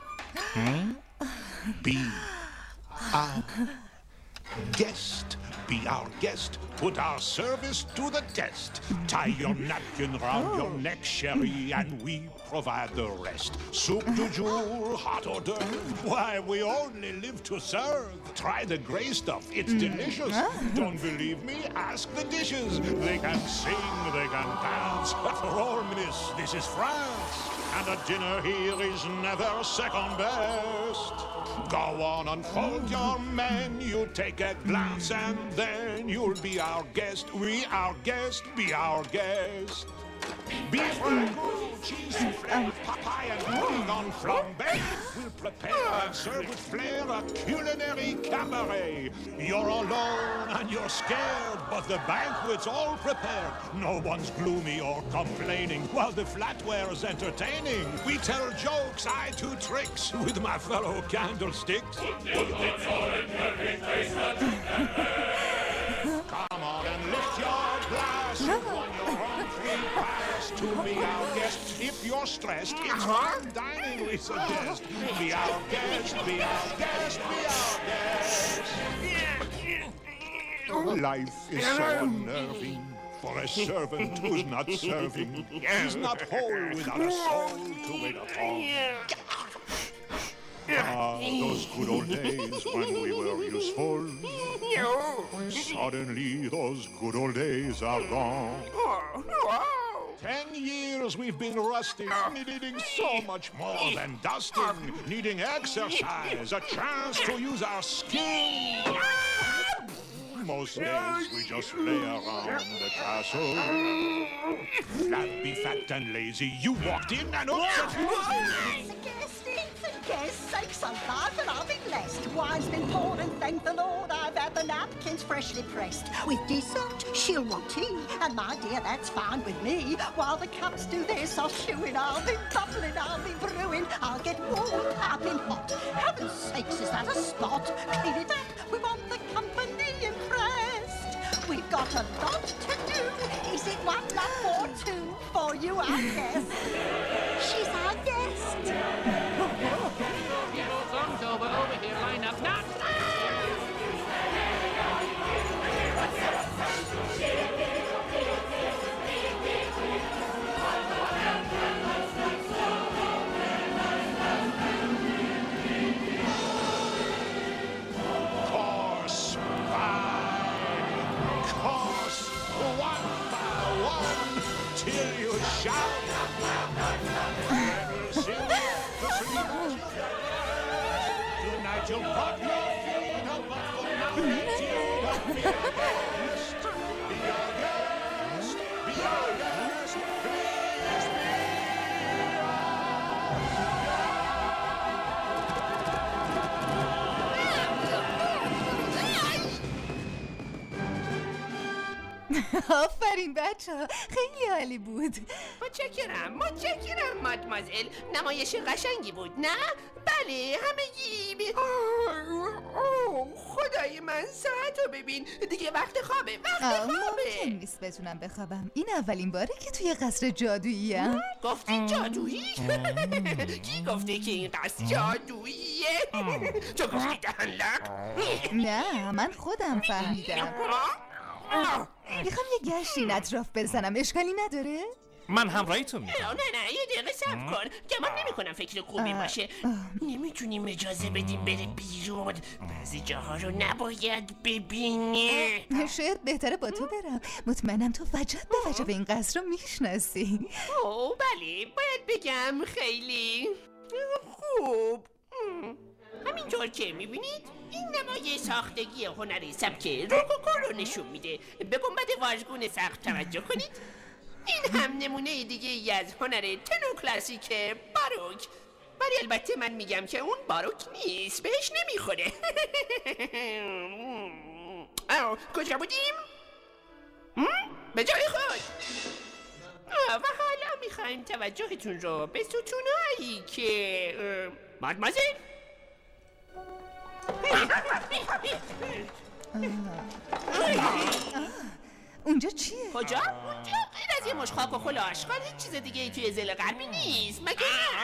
Be our guest. Be our guest. Put our service to the test. Tie your napkin round your neck, sherry, and we provide the rest. Soup du jour, hot hors d'oeuvre. Why, we only live to serve. Try the gray stuff. It's delicious. Don't believe me? Ask the dishes. They can sing, they can dance. After all, miss, this is France. And a dinner here is never second best. Go on, unfold your menu, take a glance, and then you'll be our guest. We, our guest, be our guest. Beef ragout, cheese souffle, Popeye and bouillon flambé. We'll prepare and serve with flair a culinary cabaret. You're alone and you're scared, but the banquet's all prepared. No one's gloomy or complaining while the flatware's entertaining. We tell jokes, I do tricks with my fellow candlesticks. Come on and lift your glass. To be our guest. If you're stressed, it's fine dining we suggest. Be our guest, be our guest, be our guest. Life is so unnerving for a servant who's not serving. He's not whole without a soul to wait upon. Ah, those good old days when we were useful. Suddenly those good old days are gone. Ten years we've been rusting, needing so much more than dusting, needing exercise, a chance to use our skill. Most days we just lay around the castle. Flabby, fat and lazy, you walked in and upset me. For guests' sakes alive, and I'll be blessed. Wine's been poured and thank the Lord I've had the napkins freshly pressed. With dessert, she'll want tea, and my dear, that's fine with me. While the cups do their soft shoeing, I'll be bubbling, I'll be brewing. I'll get warm, I've been hot. Heaven's sakes, is that a spot? Clean it up, got a lot to do. Is it one love or two for you, I guess? She's our guest. Songs over, over here, line up, not. Till you shout. Tonight you'll pop your feet up, but for now, you don't be our guest. Be our guest. Be our guest. Please be آفرین بچه ها، خیلی عالی بود. متشکرم متشکرم مادمازل. نمایش قشنگی بود نه؟ بله همگی ب... خدای من ساعت رو ببین دیگه وقت خوابه وقت خوابه. ممکن نیست بتونم بخوابم. این اولین باره که توی قصر جادویی ام. گفتی جادویی؟ کی گفته که این قصر جادوییه؟ تو گفتی دهنلق؟ نه من خودم فهمیدم. میخوام یه گشتی این اطراف بزنم، اشکالی نداره؟ من همراهیتون میکنم. نه نه یه دقیقه صبر کن. گمان نمی کنم فکر خوبی باشه. نمیتونیم اجازه بدیم بره بیرون. بعضی جاها رو نباید ببینه. شاید بهتره با تو برم. مطمئنم تو وجب به وجب این قصر رو میشناسی. اوه بله باید بگم خیلی خوب. همینطور که میبینید این نمای ساختگی هنری سبک روکوکو رو نشون میده. به گنبد واژگون سقف توجه کنید. این هم نمونه دیگه ای از هنر تنو کلاسیک باروک. ولی البته من میگم که اون باروک نیست، بهش نمیخوره. آه کجا بودیم؟ به جای خود. و حالا میخوایم توجهتون رو به ستونهایی که مادمازل اونجا چیه؟ کجا؟ اونجا غیر از یه مش خاک و خل آشغال هیچ چیز دیگه ای توی ضلع غربی نیست مگه؟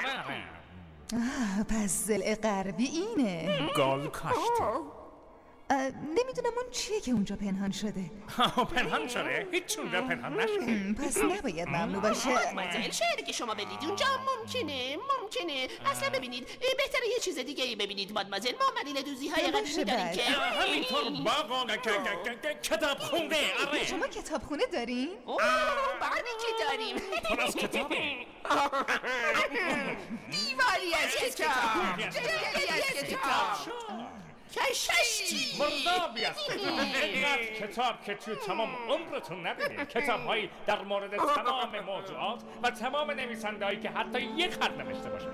آه پس ضلع غربی اینه. گال کاشته. نمیدونم اون چیه که اونجا پنهان شده. پنهان شده؟ هیچ اونجا پنهان نشده. پس نباید ممنوع باشه. مادمازل شاید که شما برید اونجا ممکنه ممکنه اصلا ببینید بهتره یه چیز دیگه ای ببینید مادمازل. ما مدیل دوزی های قدیمی داریم که همینطور باقا کتاب خونه. آره شما کتاب خونه دارین؟ اوه بله که داریم. پر از کتابه. دیواری از کتاب دیواری از کتاب کشتی مردابی است. اینقدر کتاب که توی تمام عمرتون نبینید. کتاب هایی در مورد تمام موضوعات و تمام نویسنده هایی که حتی یک خط نوشته باشه.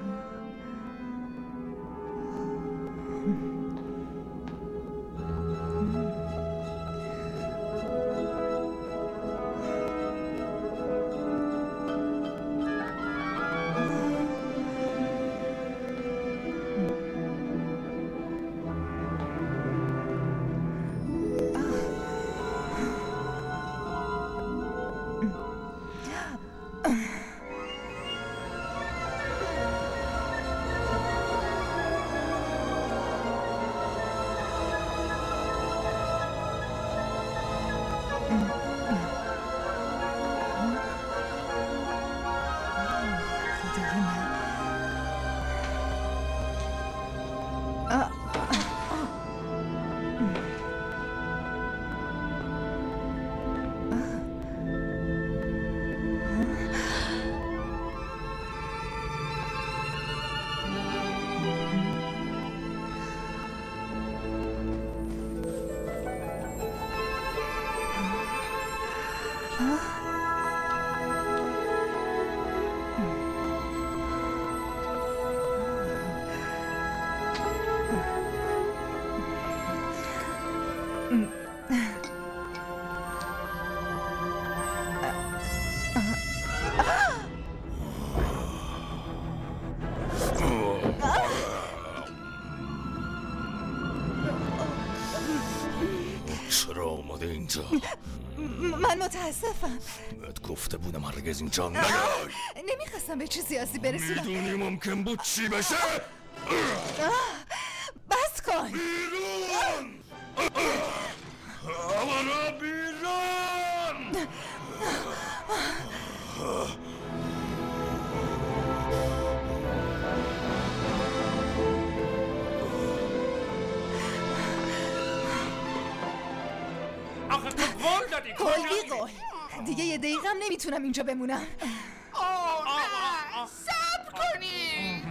چرا آمده اینجا؟ من متاسفم. بهت گفته بودم هرگز اینجا نیای. نمیخواستم به چیزی آسیب برسونم. میدونی ممکن بود چی بشه؟ بس کن. بیرون! آورا بیرون! آخه تو قول دادی قول بی قول. دیگه یه دقیقه هم نمیتونم اینجا بمونم. آه نه صبر کنید.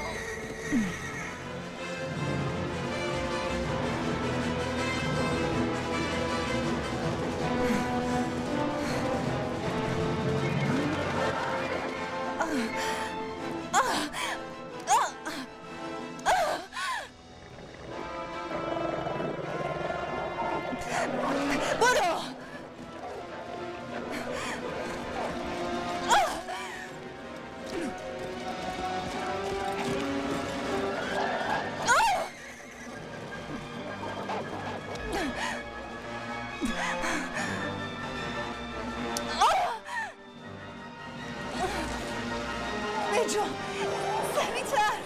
برو. بجا سریعتر.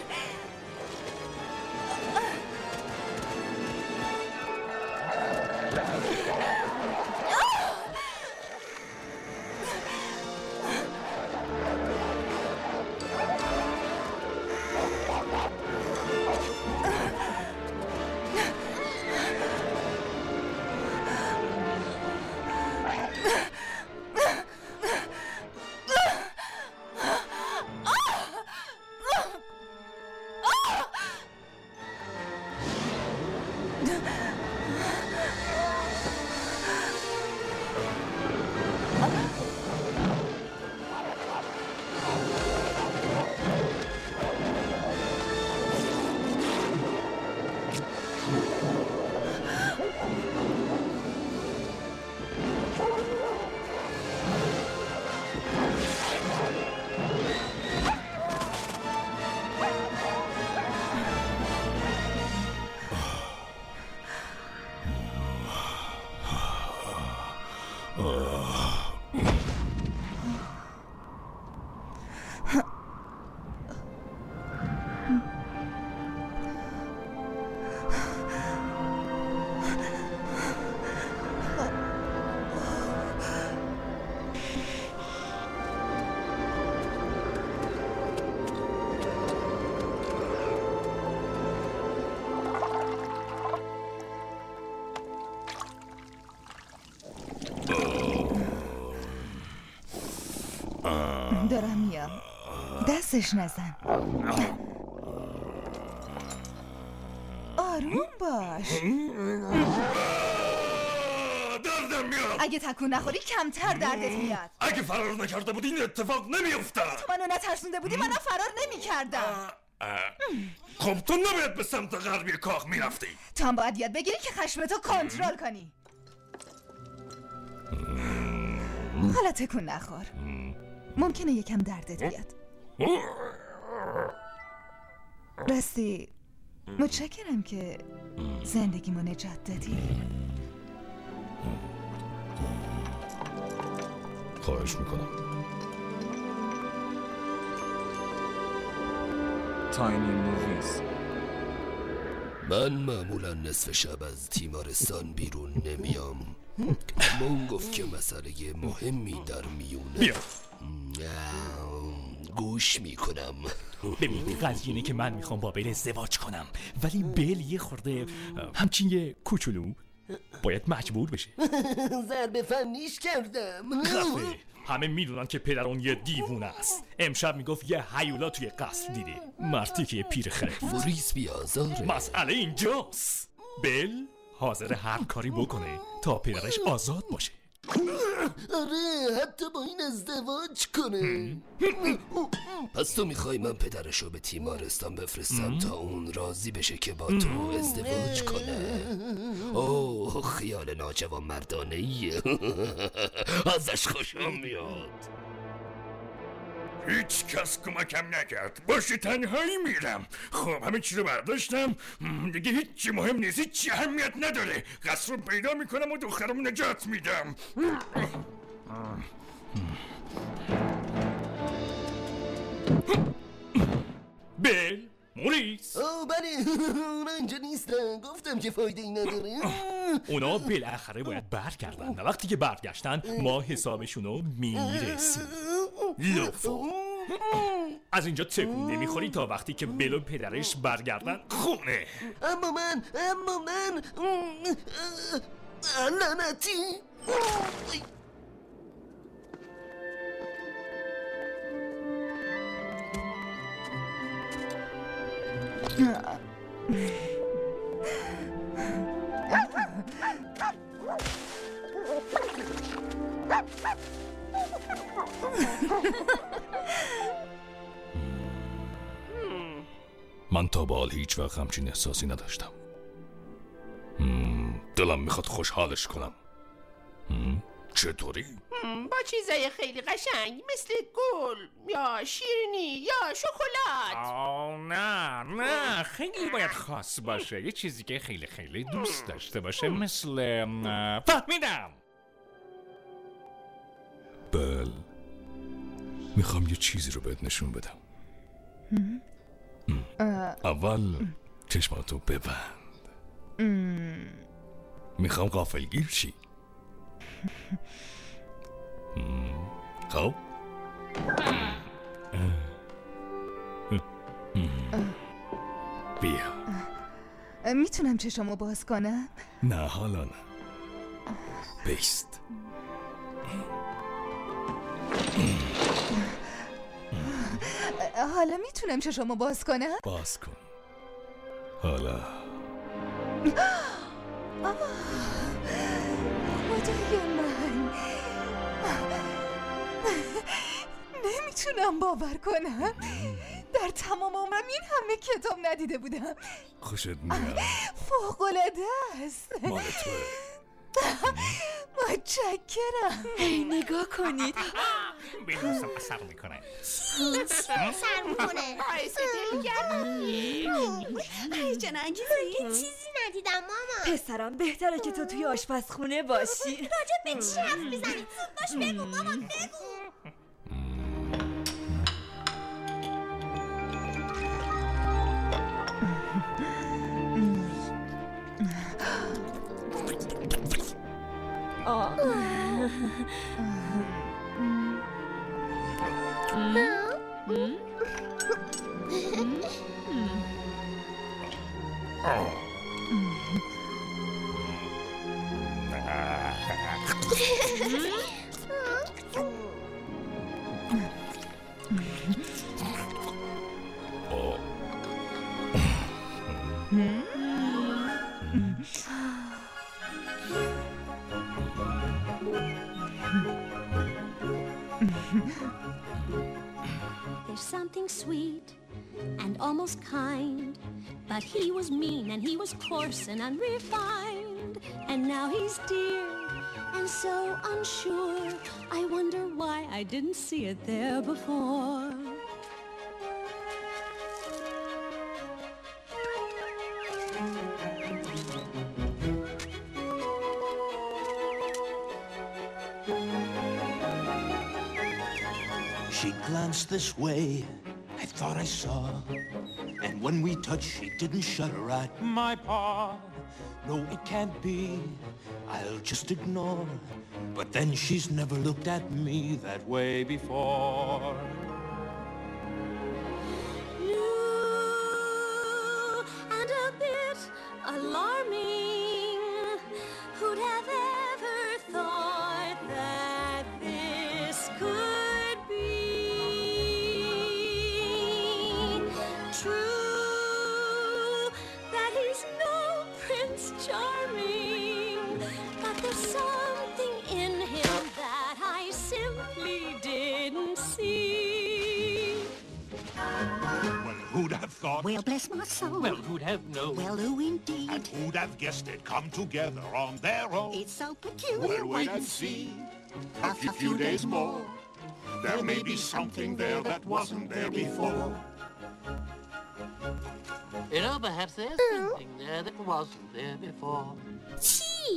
دارم میام. دستش نزن. آروم باش. دردم میاد. اگه تکون نخوری کمتر دردت میاد. اگه فرار نکرده بودی این اتفاق نمیافتاد. تو منو نترسونده بودی منم فرار نمیکردم. خب تو نباید به سمت غربی کاخ میرفتی. تو هم باید یاد بگیری که خشمتو کنترل کنی. حالا تکون نخور. ممکنه یکم دردت بیاد. راستی متشکرم که زندگیمو نجات دادی. خواهش میکنم. تاینی موویز. من معمولا نصف شب از تیمارستان بیرون نمیام. اما اون گفت که مسئله مهمی در میونه. بیا گوش میکنم. ببین قضیه اینه که من میخوام با بیل ازدواج کنم، ولی بیل یه خورده همچین یه کوچولو باید مجبور بشه. ضربه فنیش کردم. خفه. همه میدونن که پدر اون یه دیوونه است. امشب میگفت یه هیولا توی قصر دیده، مرتی که یه پیر خرفت. فریس بیازاره. مسئله اینجاست. بیل حاضر هر کاری بکنه تا پدرش آزاد باشه. آره حتی با این ازدواج کنه. پس تو میخوای من پدرشو به تیمارستان بفرستم تا اون راضی بشه که با تو ازدواج کنه؟ اوه خیال ناجوان مردانه ایه. ازش خوشم میاد. هیچ کس کمکم نکرد. باشه تنهایی میرم. خب همه چی رو برداشتم. دیگه هیچی مهم نیست. هیچی اهمیت نداره. قصر رو پیدا میکنم و دخترم نجات میدم. بل موریس. آه بله اونا اینجا نیستن. گفتم که فایده ای نداره. اونا بالاخره باید برگردن و وقتی که برگشتن ما حسابشونو میرسیم. لوفو از اینجا تکون نمیخوری تا وقتی که بل و پدرش برگردن خونه. اما من اما من لعنتی. من تا به حال هیچ وقت همچین احساسی نداشتم. دلم میخواد خوشحالش کنم. چطوری؟ با چیزای خیلی قشنگ مثل گل یا شیرینی یا شکلات. آه نه نه خیلی باید خاص باشه. یه چیزی که خیلی خیلی دوست داشته باشه مثل فهمیدم. بل میخوام یه چیزی رو بهت نشون بدم. اول چشماتو ببند. میخوام غافلگیر شی. خب بیا. میتونم چشمو باز کنم؟ نه حالا نه. بیست. حالا میتونم چشمو باز کنم؟ باز کن. حالا خدای من نمیتونم باور کنم. در تمام عمرم این همه کتاب ندیده بودم. خوشت میاد؟ فوق‌العاده است. مال توه. متشکرم. نگاه کنید. بیدوستم اثر میکنه. اثر میکنه. باعث دلگرمی. هیجان انگیزی. چیزی ندیدم ماما. پسرم بهتره که تو توی آشپزخونه باشی. راجع به چی حرف میزنید؟ زود باش بگو ماما بگو. There's something sweet and almost kind, but he was mean and he was coarse and unrefined, and now he's dear and so unsure. I wonder why I didn't see it there before. She glanced this way, I thought I saw. And when we touched, she didn't shudder at my paw. No, it can't be, I'll just ignore. But then she's never looked at me that way before. New and a bit alarming. Who'd have ever thought that this could be true? That he's no Prince Charming, but there's something in him that I simply didn't see. Well, who'd have thought? Well, bless my soul. Well, who'd have known? Well, who indeed? And who'd have guessed it come together on their own? It's so peculiar. Well, wait and see. A few, few days more. There may be something there that wasn't there before. You know, perhaps there's something there that wasn't there before. چی؟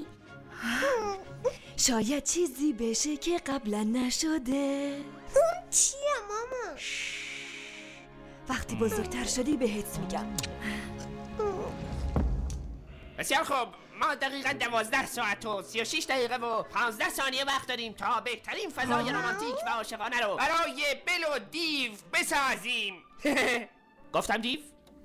شاید چیزی بشه که قبلا نشده. اون چیه ماما؟ وقتی بزرگتر شدی بهت میگم. بسیار خوب، ما دقیقا دوازده ساعت و سی و شیش دقیقه و پانزده ثانیه وقت داریم تا بهترین فضای رمانتیک و عاشقانه رو برای بل و دیو بسازیم. گفتم دیو؟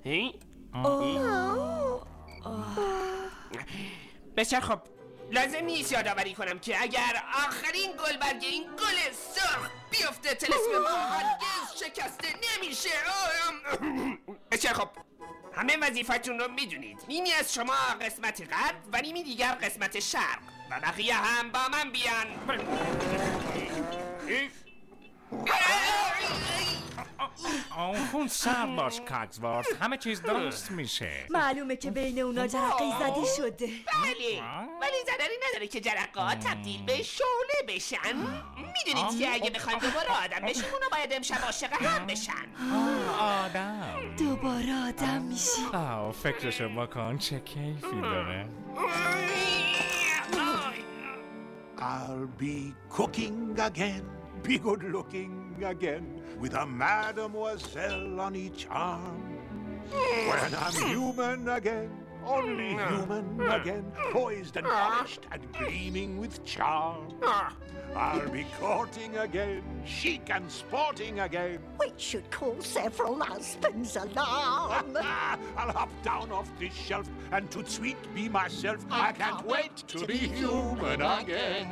بسیار خوب، لازم نیست یادآوری کنم که اگر آخرین گل برگ این گل سرخ بیفته طلسم ما هرگز شکسته نمیشه. بسیار خوب، همه وظیفتون رو میدونید. نیمی از شما قسمت غرب و نیمی دیگر قسمت شرق و بقیه هم با من بیان. خون سر باش کاگزورت، همه چیز درست میشه. معلومه که بین اونا جرقه زدی شده. بله، ولی ضرری نداره که جرقه‌ها تبدیل به شعله بشن. میدونید که اگه بخوایم دوباره آدم بشیم اونا باید امشب عاشق هم بشن. آدم دوباره آدم میشی. آه فکرشو بکن چه کیفی داره. I'll be cooking again, be good looking again, with a mademoiselle on each arm. When I'm human again, only human again, poised and polished and gleaming with charm. I'll be courting again, chic and sporting again. Which should cause several husbands alarm. I'll hop down off this shelf and to sweet be myself. I can't wait to be human again.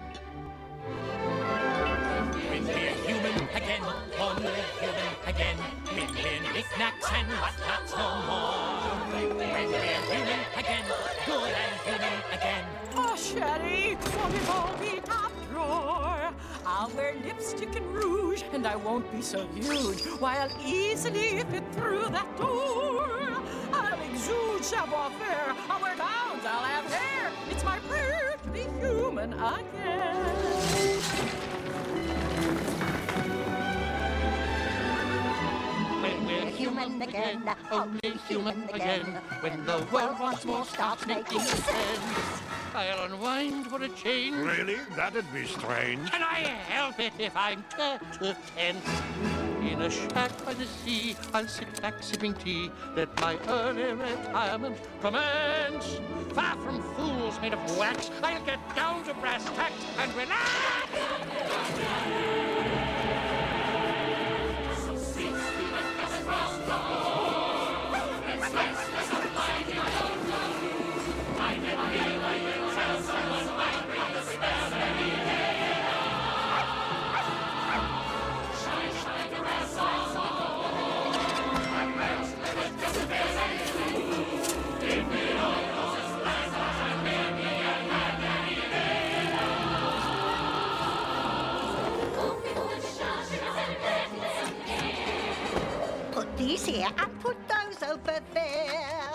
When we're human again, only human again, mingling knickknacks and whatnots no more. When we're human again, good and human again. Oh, Sherry, from it all be top drawer. I'll wear lipstick and rouge, and I won't be so huge, while I'll easily fit through that door. I'll exude savoir-faire, I'll wear gowns, I'll have hair. It's my prayer to be human again. When we're human again, only human again. When the world once more starts making sense, I'll unwind for a change. Really? That'd be strange. Can I help it if I'm too tense? In a shack by the sea, I'll sit back sipping tea. Let my early retirement commence. Far from fools made of wax, I'll get down to brass tacks and relax. Put these here and put those over there.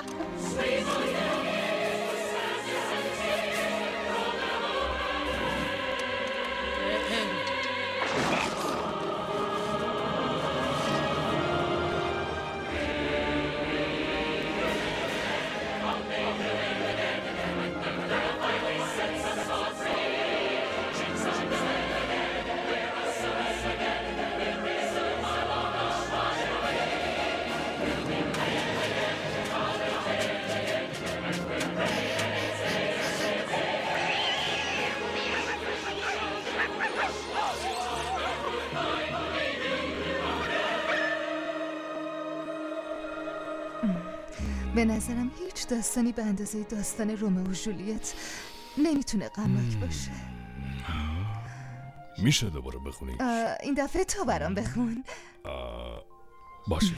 به نظرم هیچ داستانی به اندازه داستان رومئو و جولیت نمیتونه غمناک باشه. میشه دوباره بخونی؟ این دفعه تو برام بخون. باشه.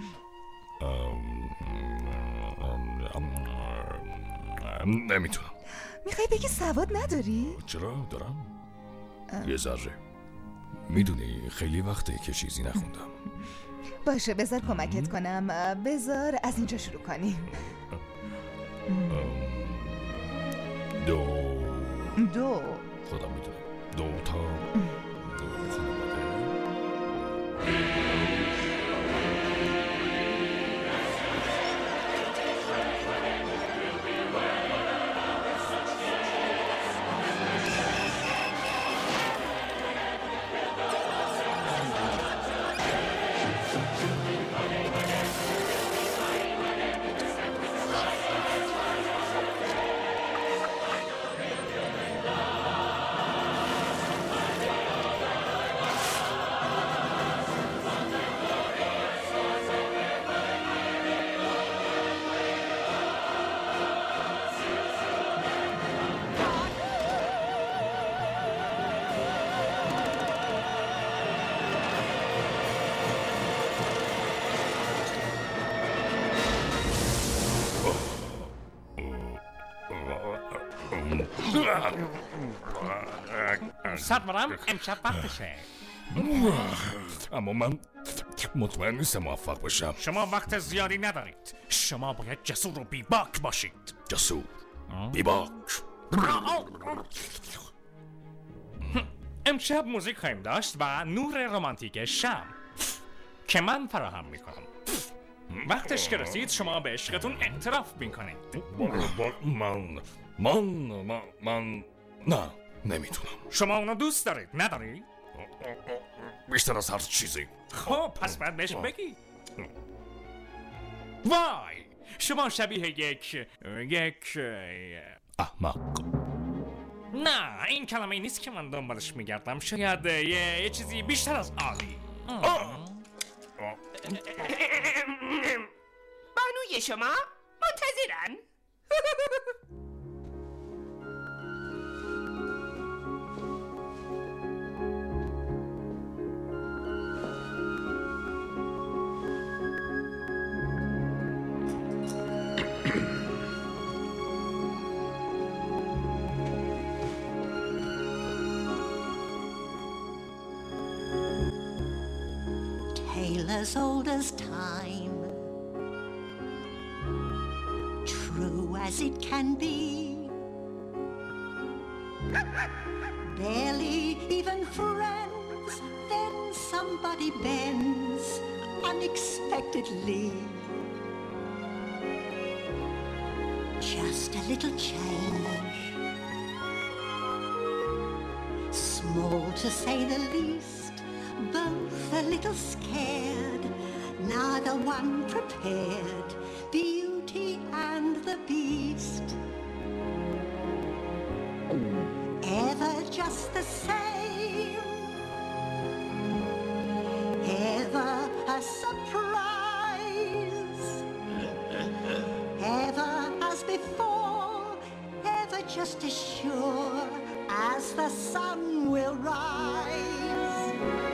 نمیتونم. میخوای بگی سواد نداری؟ چرا دارم؟ یه ذره. میدونی خیلی وقته که چیزی نخوندم. باشه بذار کمکت کنم. بذار از اینجا شروع کنیم. دو دو خودم میدونم. دو تا دو خانواده سرورم امشب وقتشه. اما من مطمئن نیستم موفق باشم. شما وقت زیادی ندارید. شما باید جسور و بیباک باشید. جسور بیباک. امشب موزیک خواهیم داشت و نور رمانتیک شم که من فراهم میکنم. وقتش که رسید شما به عشقتون اعتراف میکنید. من من من من نه نمیتونم. شما اونو دوست دارید نداری؟ بیشتر از هر چیزی. خب پس باید بهش بگی. وای شما شبیه یک یک احمق. نه این کلمه نیست که من دنبالش میگردم. شاید یه, یه چیزی بیشتر از عالی. بانوی شما منتظرن. As old as time, true as it can be, barely even friends, then somebody bends unexpectedly. Just a little change, small to say the least, both a little scared, neither one prepared, Beauty and the Beast. Ever just the same, ever a surprise, ever as before, ever just as sure as the sun will rise.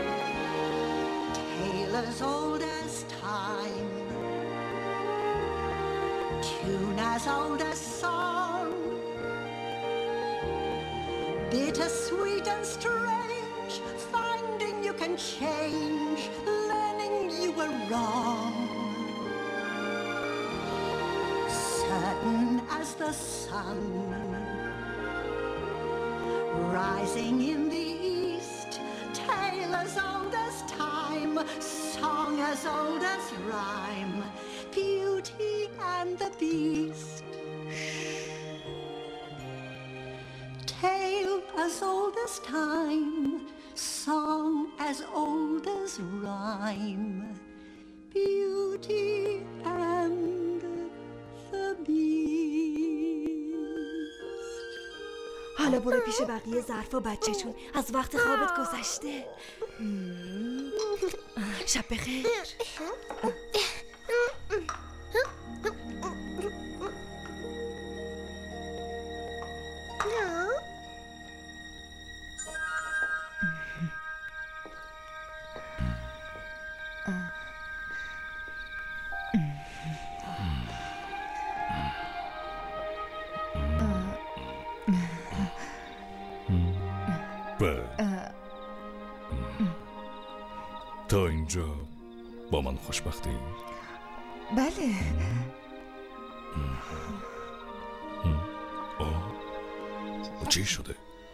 As old as time, tune as old as song, bittersweet and strange, finding you can change, learning you were wrong. Certain as the sun, rising in the east, tale as old as time, song as old as rhyme, Beauty and the Beast. Tale as old as time, song as old as rhyme, Beauty and the Beast. حالا برو پیش بقیه ظرف و بچه چون از وقت خوابت گذشته. شب بخیر. تا اینجا با من خوشبختی؟ بله. آه چی شده؟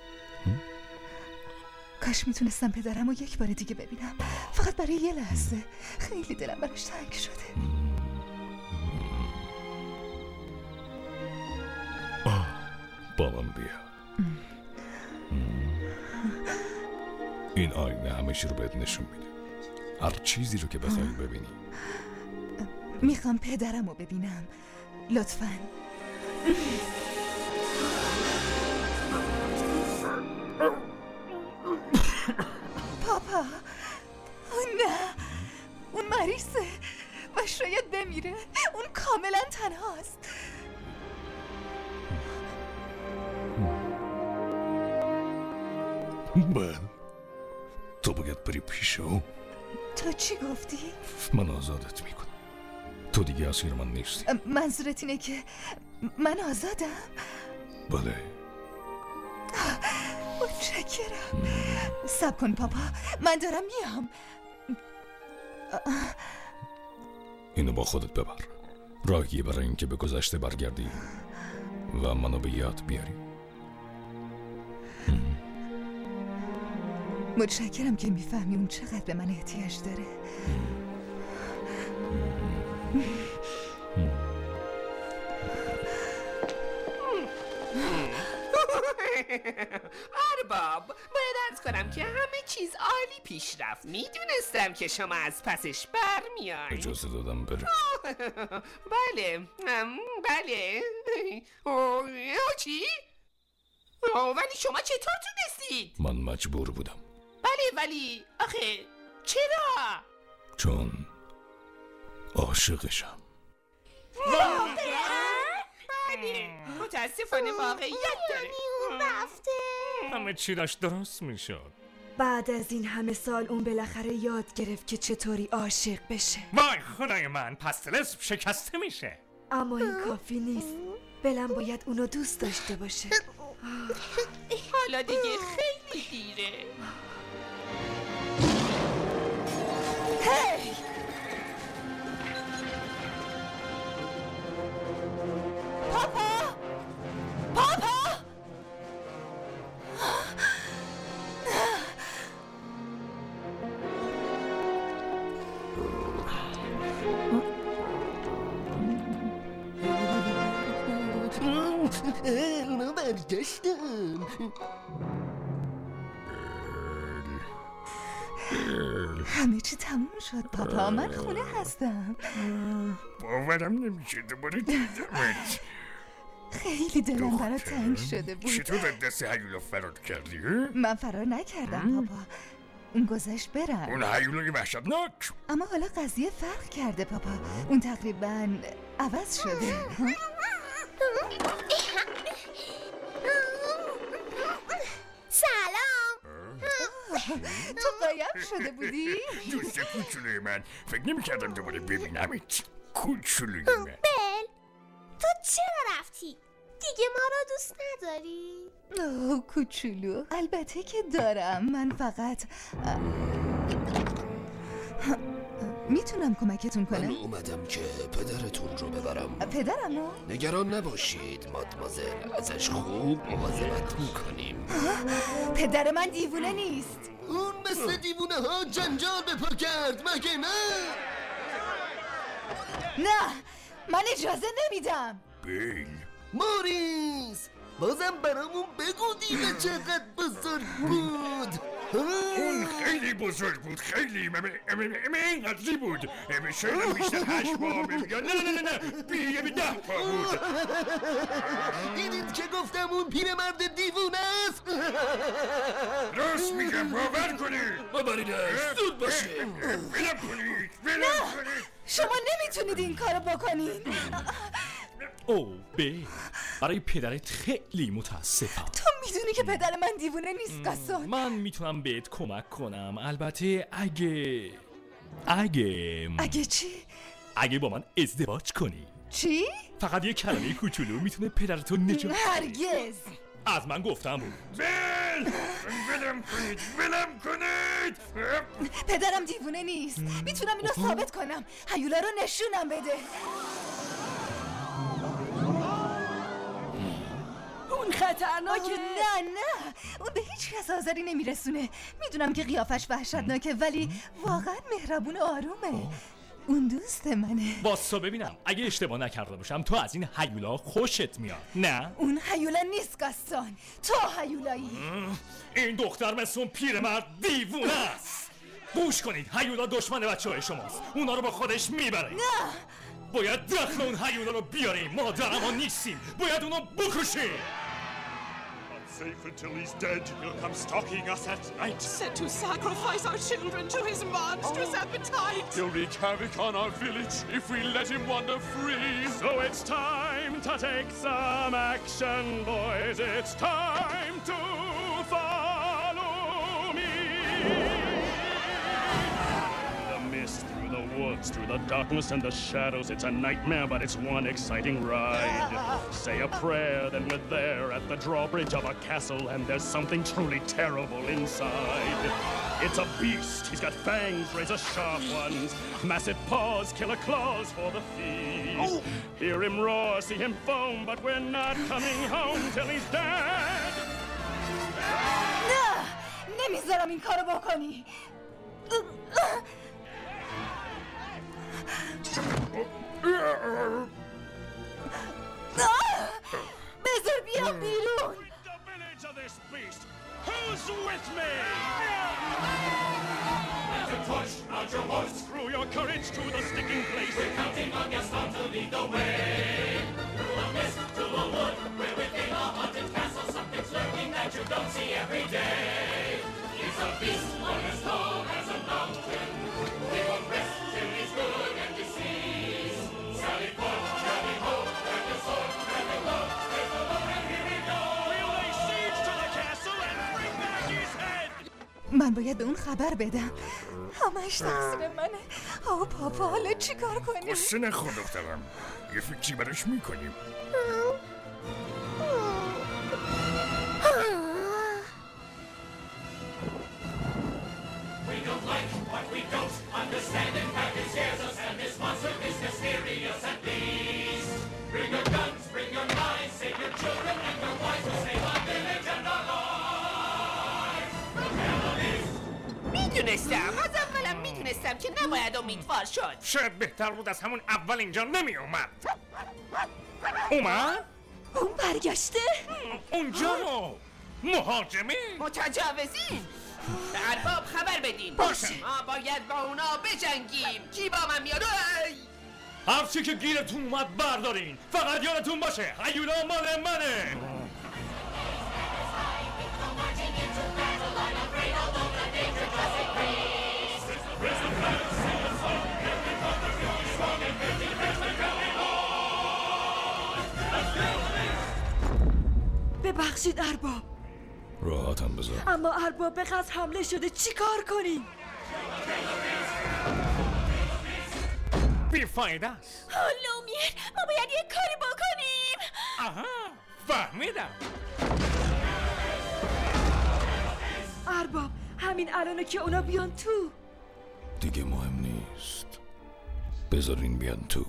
کاش میتونستم پدرم رو یک بار دیگه ببینم، فقط برای یه لحظه. خیلی دلم براش تنگ شده. آه با من بیا. این آینه همه چی رو بهت نشون میده، هر چیزی رو که بخوای ببینی. میخوام پدرم رو ببینم، لطفاً. پاپا، اون نه، اون مریضه و شاید بمیره. اون کاملا تنهاست. بله، تو باید بری پیش او. تو چی گفتی؟ من آزادت میکنم، تو دیگه اسیر من نیستی. منظورت اینه که من آزادم؟ بله، متشکرم. صبر کن پاپا، من دارم میام. اینو با خودت ببر. راهیه برای اینکه به گذشته برگردی و منو به یاد بیاری. متشکرم که میفهمی اون چقدر به من احتیاج داره. ارباب، باید عرض کنم که همه چیز عالی پیش رفت. میدونستم که شما از پسش برمیاین. اجازه دادم بره. بله ام، بله اوه، چی؟ اوه، ولی شما چطور تونستید؟ من مجبور بودم. بله ولی آخه چرا؟ چون عاشقشم. واقعا؟ بله متاسفانه واقعیت داره. اون رفته. همه چی داشت درست میشد. بعد از این همه سال اون بالاخره یاد گرفت که چطوری عاشق بشه. وای خدای من، پس طلسم شکسته میشه. اما این کافی نیست. بلم باید اونو دوست داشته باشه. حالا دیگه خیلی دیره. هی! پاپا! پاپا! اونا برگشتن. همه چی تموم شد پاپا، من خونه هستم. باورم نمیشه دوباره دیدمت. خیلی دلم برات تنگ شده بود. چطور از دست هیولا فرار کردی؟ من فرار نکردم پاپا، اون گذشت برم. اون هیولای وحشتناک. اما حالا قضیه فرق کرده پاپا، اون تقریبا عوض شده. سلام. تو قایم شده بودی؟ دوست کوچولوی من، فکر نمی‌کردم دوباره ببینمت. کوچولوی من. بل، تو چرا رفتی؟ دیگه ما رو دوست نداری؟ اوه کوچولو، البته که دارم. من فقط میتونم کمکتون کنم؟ من اومدم که پدرتون رو ببرم. پدرمو؟ نگران نباشید مادمازل، ازش خوب مواظبت میکنیم. پدر من دیوونه نیست. اون مثل دیوونه ها جنجال بپا کرد مگه نه؟ نه، من اجازه نمیدم. بیل موریس، بازم برامون بگو دیوه چقدر بزرگ بود. اون خیلی بزرگ بود، خیلی اینقدری بود. شاید بیشتر هشت پا بگم. نه نه نه نه بیه به ده پا بود. دیدید که گفتم اون پیرمرد دیوونه است؟ راست میگم، باور کنید. ببریدش، زود باشه. بلم کنید، بلم کنید. شما نمیتونید این کارو بکنید. او به برای پدرت خیلی متاسفم. تو میدونی که پدر من دیوونه نیست قصان. من میتونم بهت کمک کنم، البته اگه اگه اگه چی؟ اگه با من ازدواج کنی. چی؟ فقط یه کلمه کوچولو میتونه پدرتو نجات. هرگز. از من گفتم بود. بل بلم کنید، بلم کنید. پدرم دیوونه نیست، میتونم اینو ثابت کنم. هیولا رو نشونم بده. اون خطرناکه. نه نه، اون به هیچ کس آزاری نمیرسونه. میدونم که قیافش وحشتناکه ولی واقعا مهربون و آرومه. اون دوست منه. واسا ببینم، اگه اشتباه نکرده باشم تو از این هیولا خوشت میاد نه؟ اون هیولا نیست قصان، تو هیولایی. این دختر مثل اون پیرمرد دیوونه است. گوش کنید، هیولا دشمن بچه های شماست، اونا رو با خودش میبره. نه، باید دخل اون هیولا رو بیاریم، ما در امان نیستیم، باید اونو بکشیم. Safe until he's dead. He'll come stalking us at night. Set to sacrifice our children to his monstrous Oh. appetite. He'll wreak havoc on our village if we let him wander free. So it's time to take some action, boys. It's time to follow me. The mist through the woods, through the darkness and the shadows. It's a nightmare, but it's one exciting ride. Say a prayer, then we're there at the drawbridge of a castle, and there's something truly terrible inside. It's a beast. He's got fangs, razor-sharp ones, massive paws, killer claws for the feast. Oh. Hear him roar, see him foam, but we're not coming home till he's dead. نه نمیذارم این کارو بکنی. بذار بیام بیرون. Who's with me? Raise a torch, mount your horse. Screw your courage to the sticking place. We're counting on Gaston to lead the way. Through a mist to a wood, we're within a haunted castle. Something's lurking that you don't see every day. He's a beast, one as tall as a mountain. We won't rest till he's good and deceased. Sally forth, Sally home, grab your sword, grab your glove. There's the Lord, and here we go. We'll lay siege to the castle and bring back his head. من باید به اون خبر بدم. همش تقصیر منه. آه پاپا حالا چی کار کنیم؟ قصه نخور دخترم. یه فکری براش میکنیم. We don't like what we don't understand. In fact, it scares us, and this monster is mysterious at least. Bring your guns, bring your knives, save your children and your wives to save our village and our lives. میدونستم از اولم میدونستم که نباید امیدوار شد. شاید بهتر بود از همون اول اینجا نمی اومد. اومد؟ اون برگشته؟ اونجا رو مهاجمه متجاوزین. به ارباب خبر بدین. باشه. ما باید با اونا بجنگیم. کی با من میاد؟ هرچی که گیرتون اومد بردارین. فقط یادتون باشه هیولا مال منه. ببخشید ارباب. راحتم بذار. اما ارباب به قصد حمله شده چی کار کنیم؟ بیفایده است. لومیر ما باید یک کاری بکنیم. آها فهمیدم. ارباب همین الانه که اونا بیان تو. دیگه مهم نیست. بذارین بیان تو.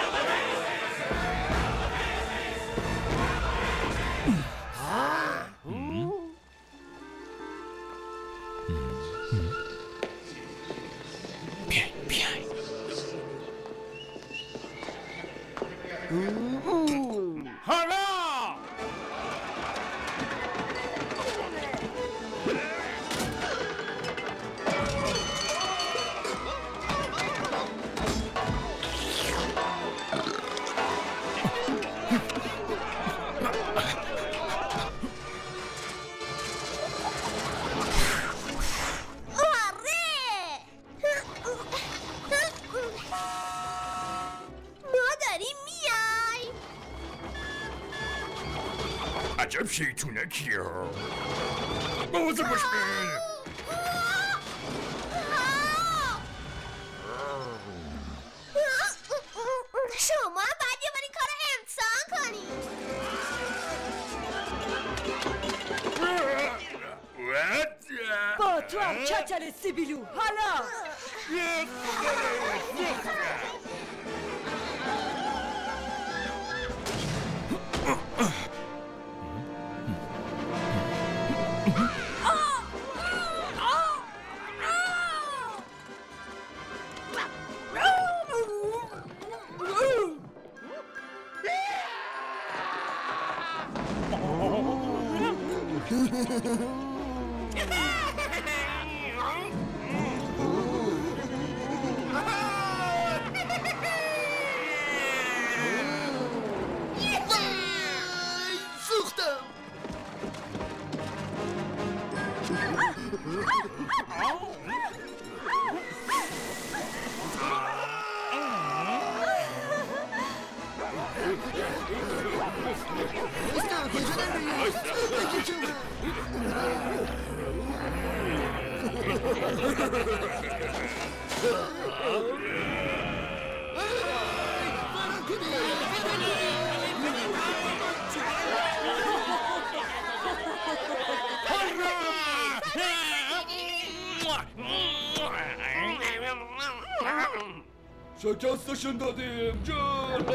بیاین بیاین. حالا عجب شیطونه کیه بازه باشه. شما باید یه بار این کار امتحان کنید. با تو هم کچل سیبیلو. حالا Ha ha ha ha! شکستشون دادیم جان.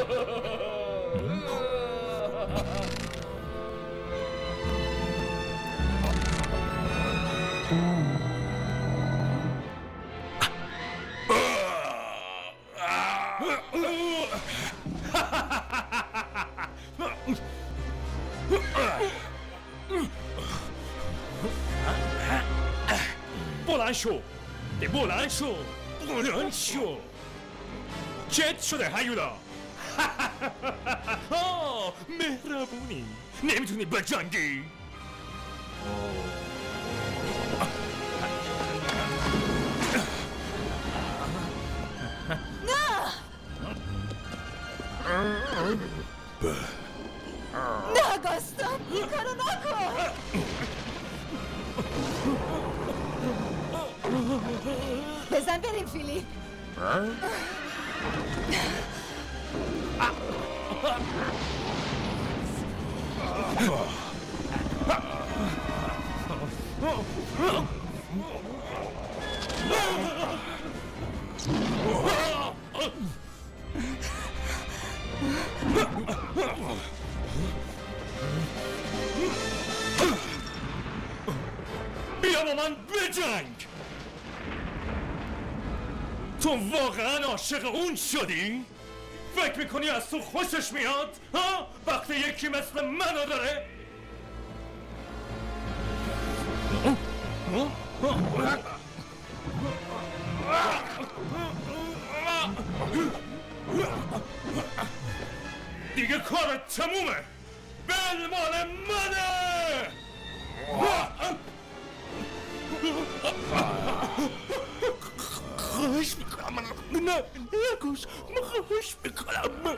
بلند شو بلند شو بلند شو چت شده هیولا. آه مهربونی نمیتونی بجنگی. نه نه گاستون این کارو نکن. بزن بریم فیلیپ. بیا با من بجنگ. تو واقعا عاشق اون شدی؟ فکر میکنی از تو خوشش میاد؟ ها؟ وقتی یکی مثل منو داره؟ دیگه کارت تمومه. بل مال منه. خواهش میکنم نه نه نگوش خواهش میکنم.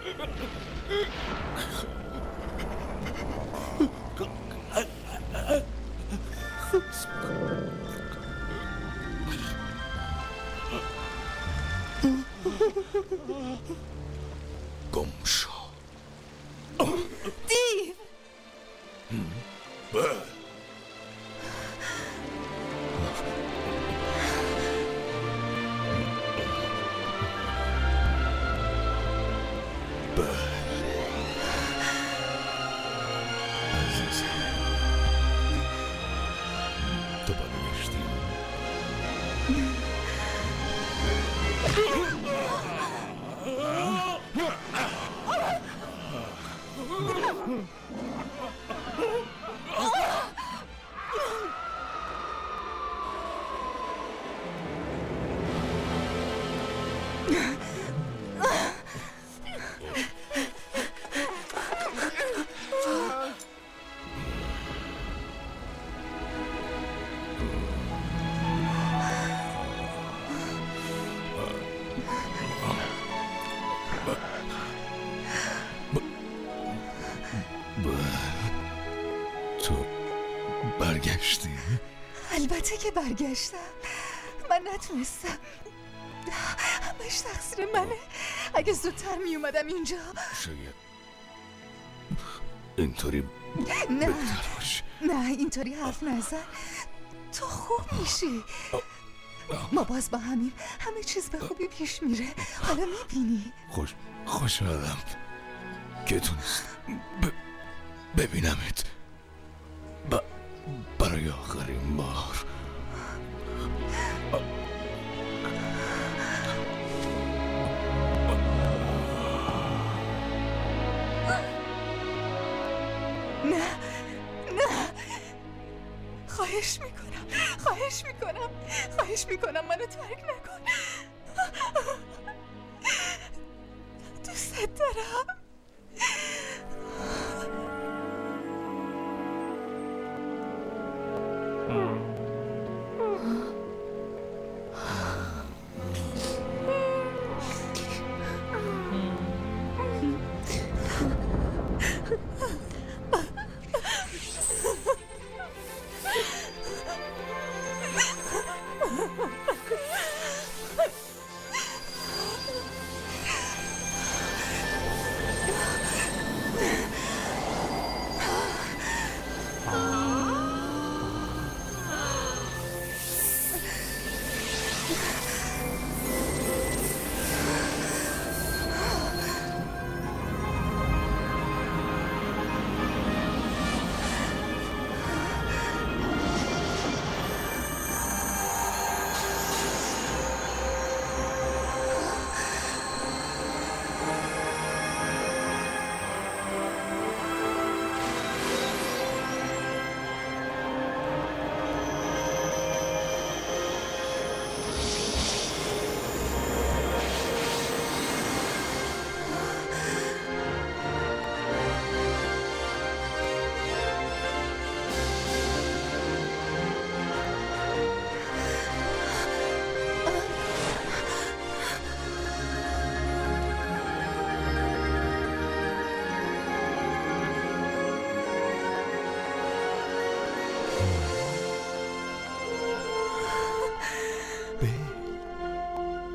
گم شو. دیو تو برگشتی؟ البته که برگشتم. من نتونستم. همش تقصیر منه. اگه زودتر می اومدم اینجا. شاید اینطوری نه بهتر باشه. نه اینطوری حرف نزن. تو خوب میشی. ما باز با همین همه چیز به خوبی پیش میره. حالا میبینی. خوش خوشحالم که تونست ب... ببینمت ب... برای آخرین بار. نه نه خواهش میکنم خواهش میکنم خواهش میکنم منو ترک نکن. دوست دارم.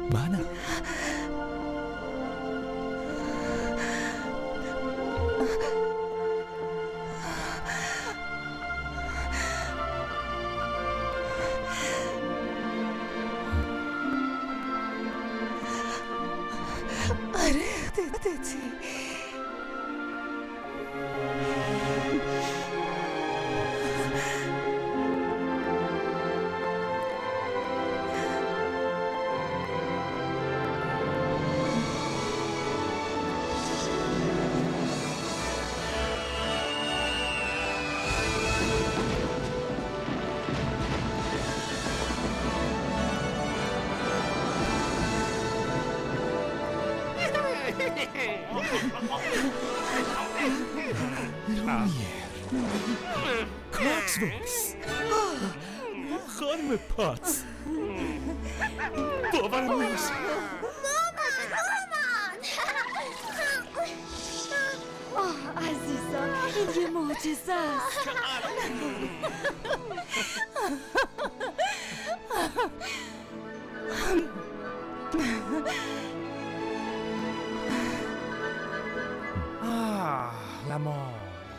منم. آره خودتی. کاکسورس خانم پاتس باورم نمیشه. آه عزیزم این یه معجزه است. آه لما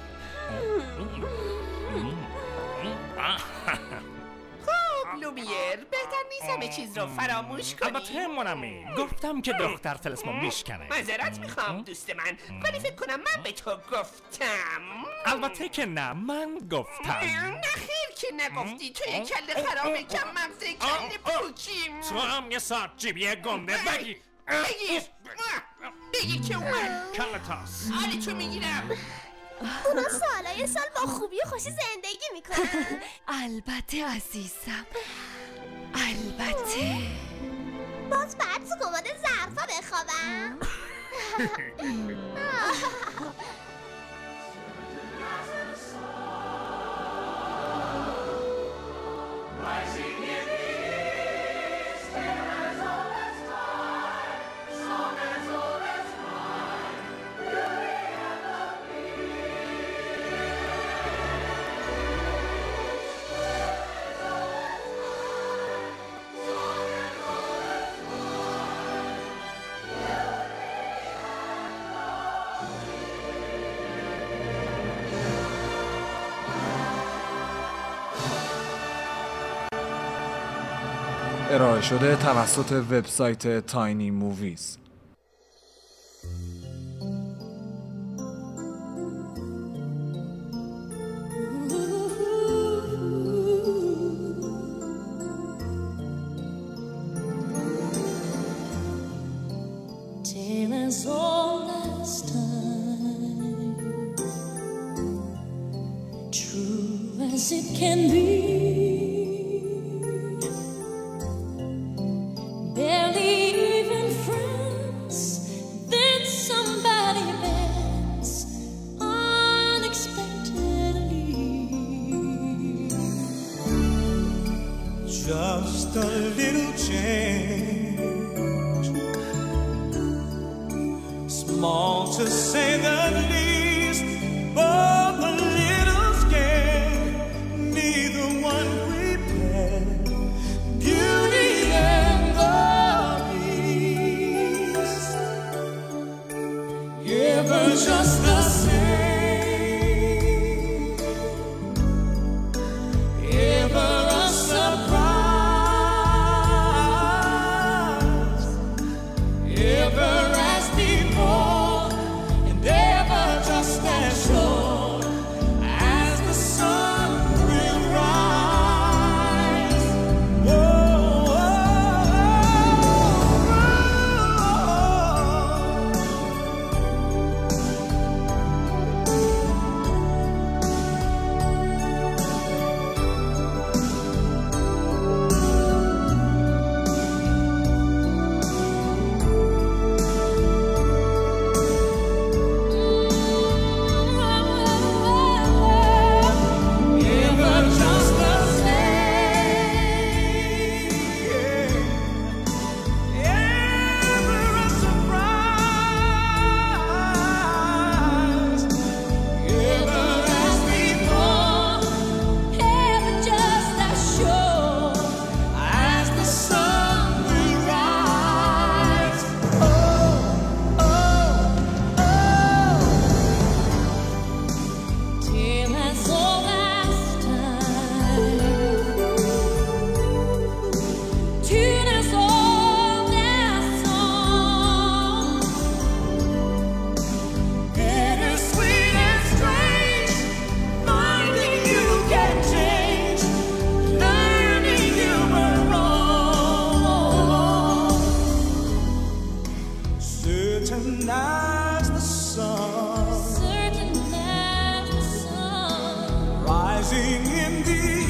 خب لومیر بهتر نیست همه چیز رو فراموش کنی. البته منمی گفتم که دختر تلسمو میشکنه. معذرت میخوام دوست من، ولی فکر کنم من به تو گفتم. البته که نه، من گفتم. نه خیر که نگفتی. تو یه کل خرابه کم مغزه کل پوچیم. تو هم یه ساعت جیبیه گنده بگی بگیر بگیر که اومد کل تاس. حالی تو میگیرم. اونا سالای سال با خوبی و خوشی زندگی میکنن. البته عزیزم، البته. باز بعد تو کمد ظرفا بخوابم. ارائه شده توسط وبسایت تاینی موویز. Just a little change, small to say the least, but a little scared, neither one prepared, beauty and the beast, ever just the same, ever a surprise. certain as the sun, certain as the sun, rising in the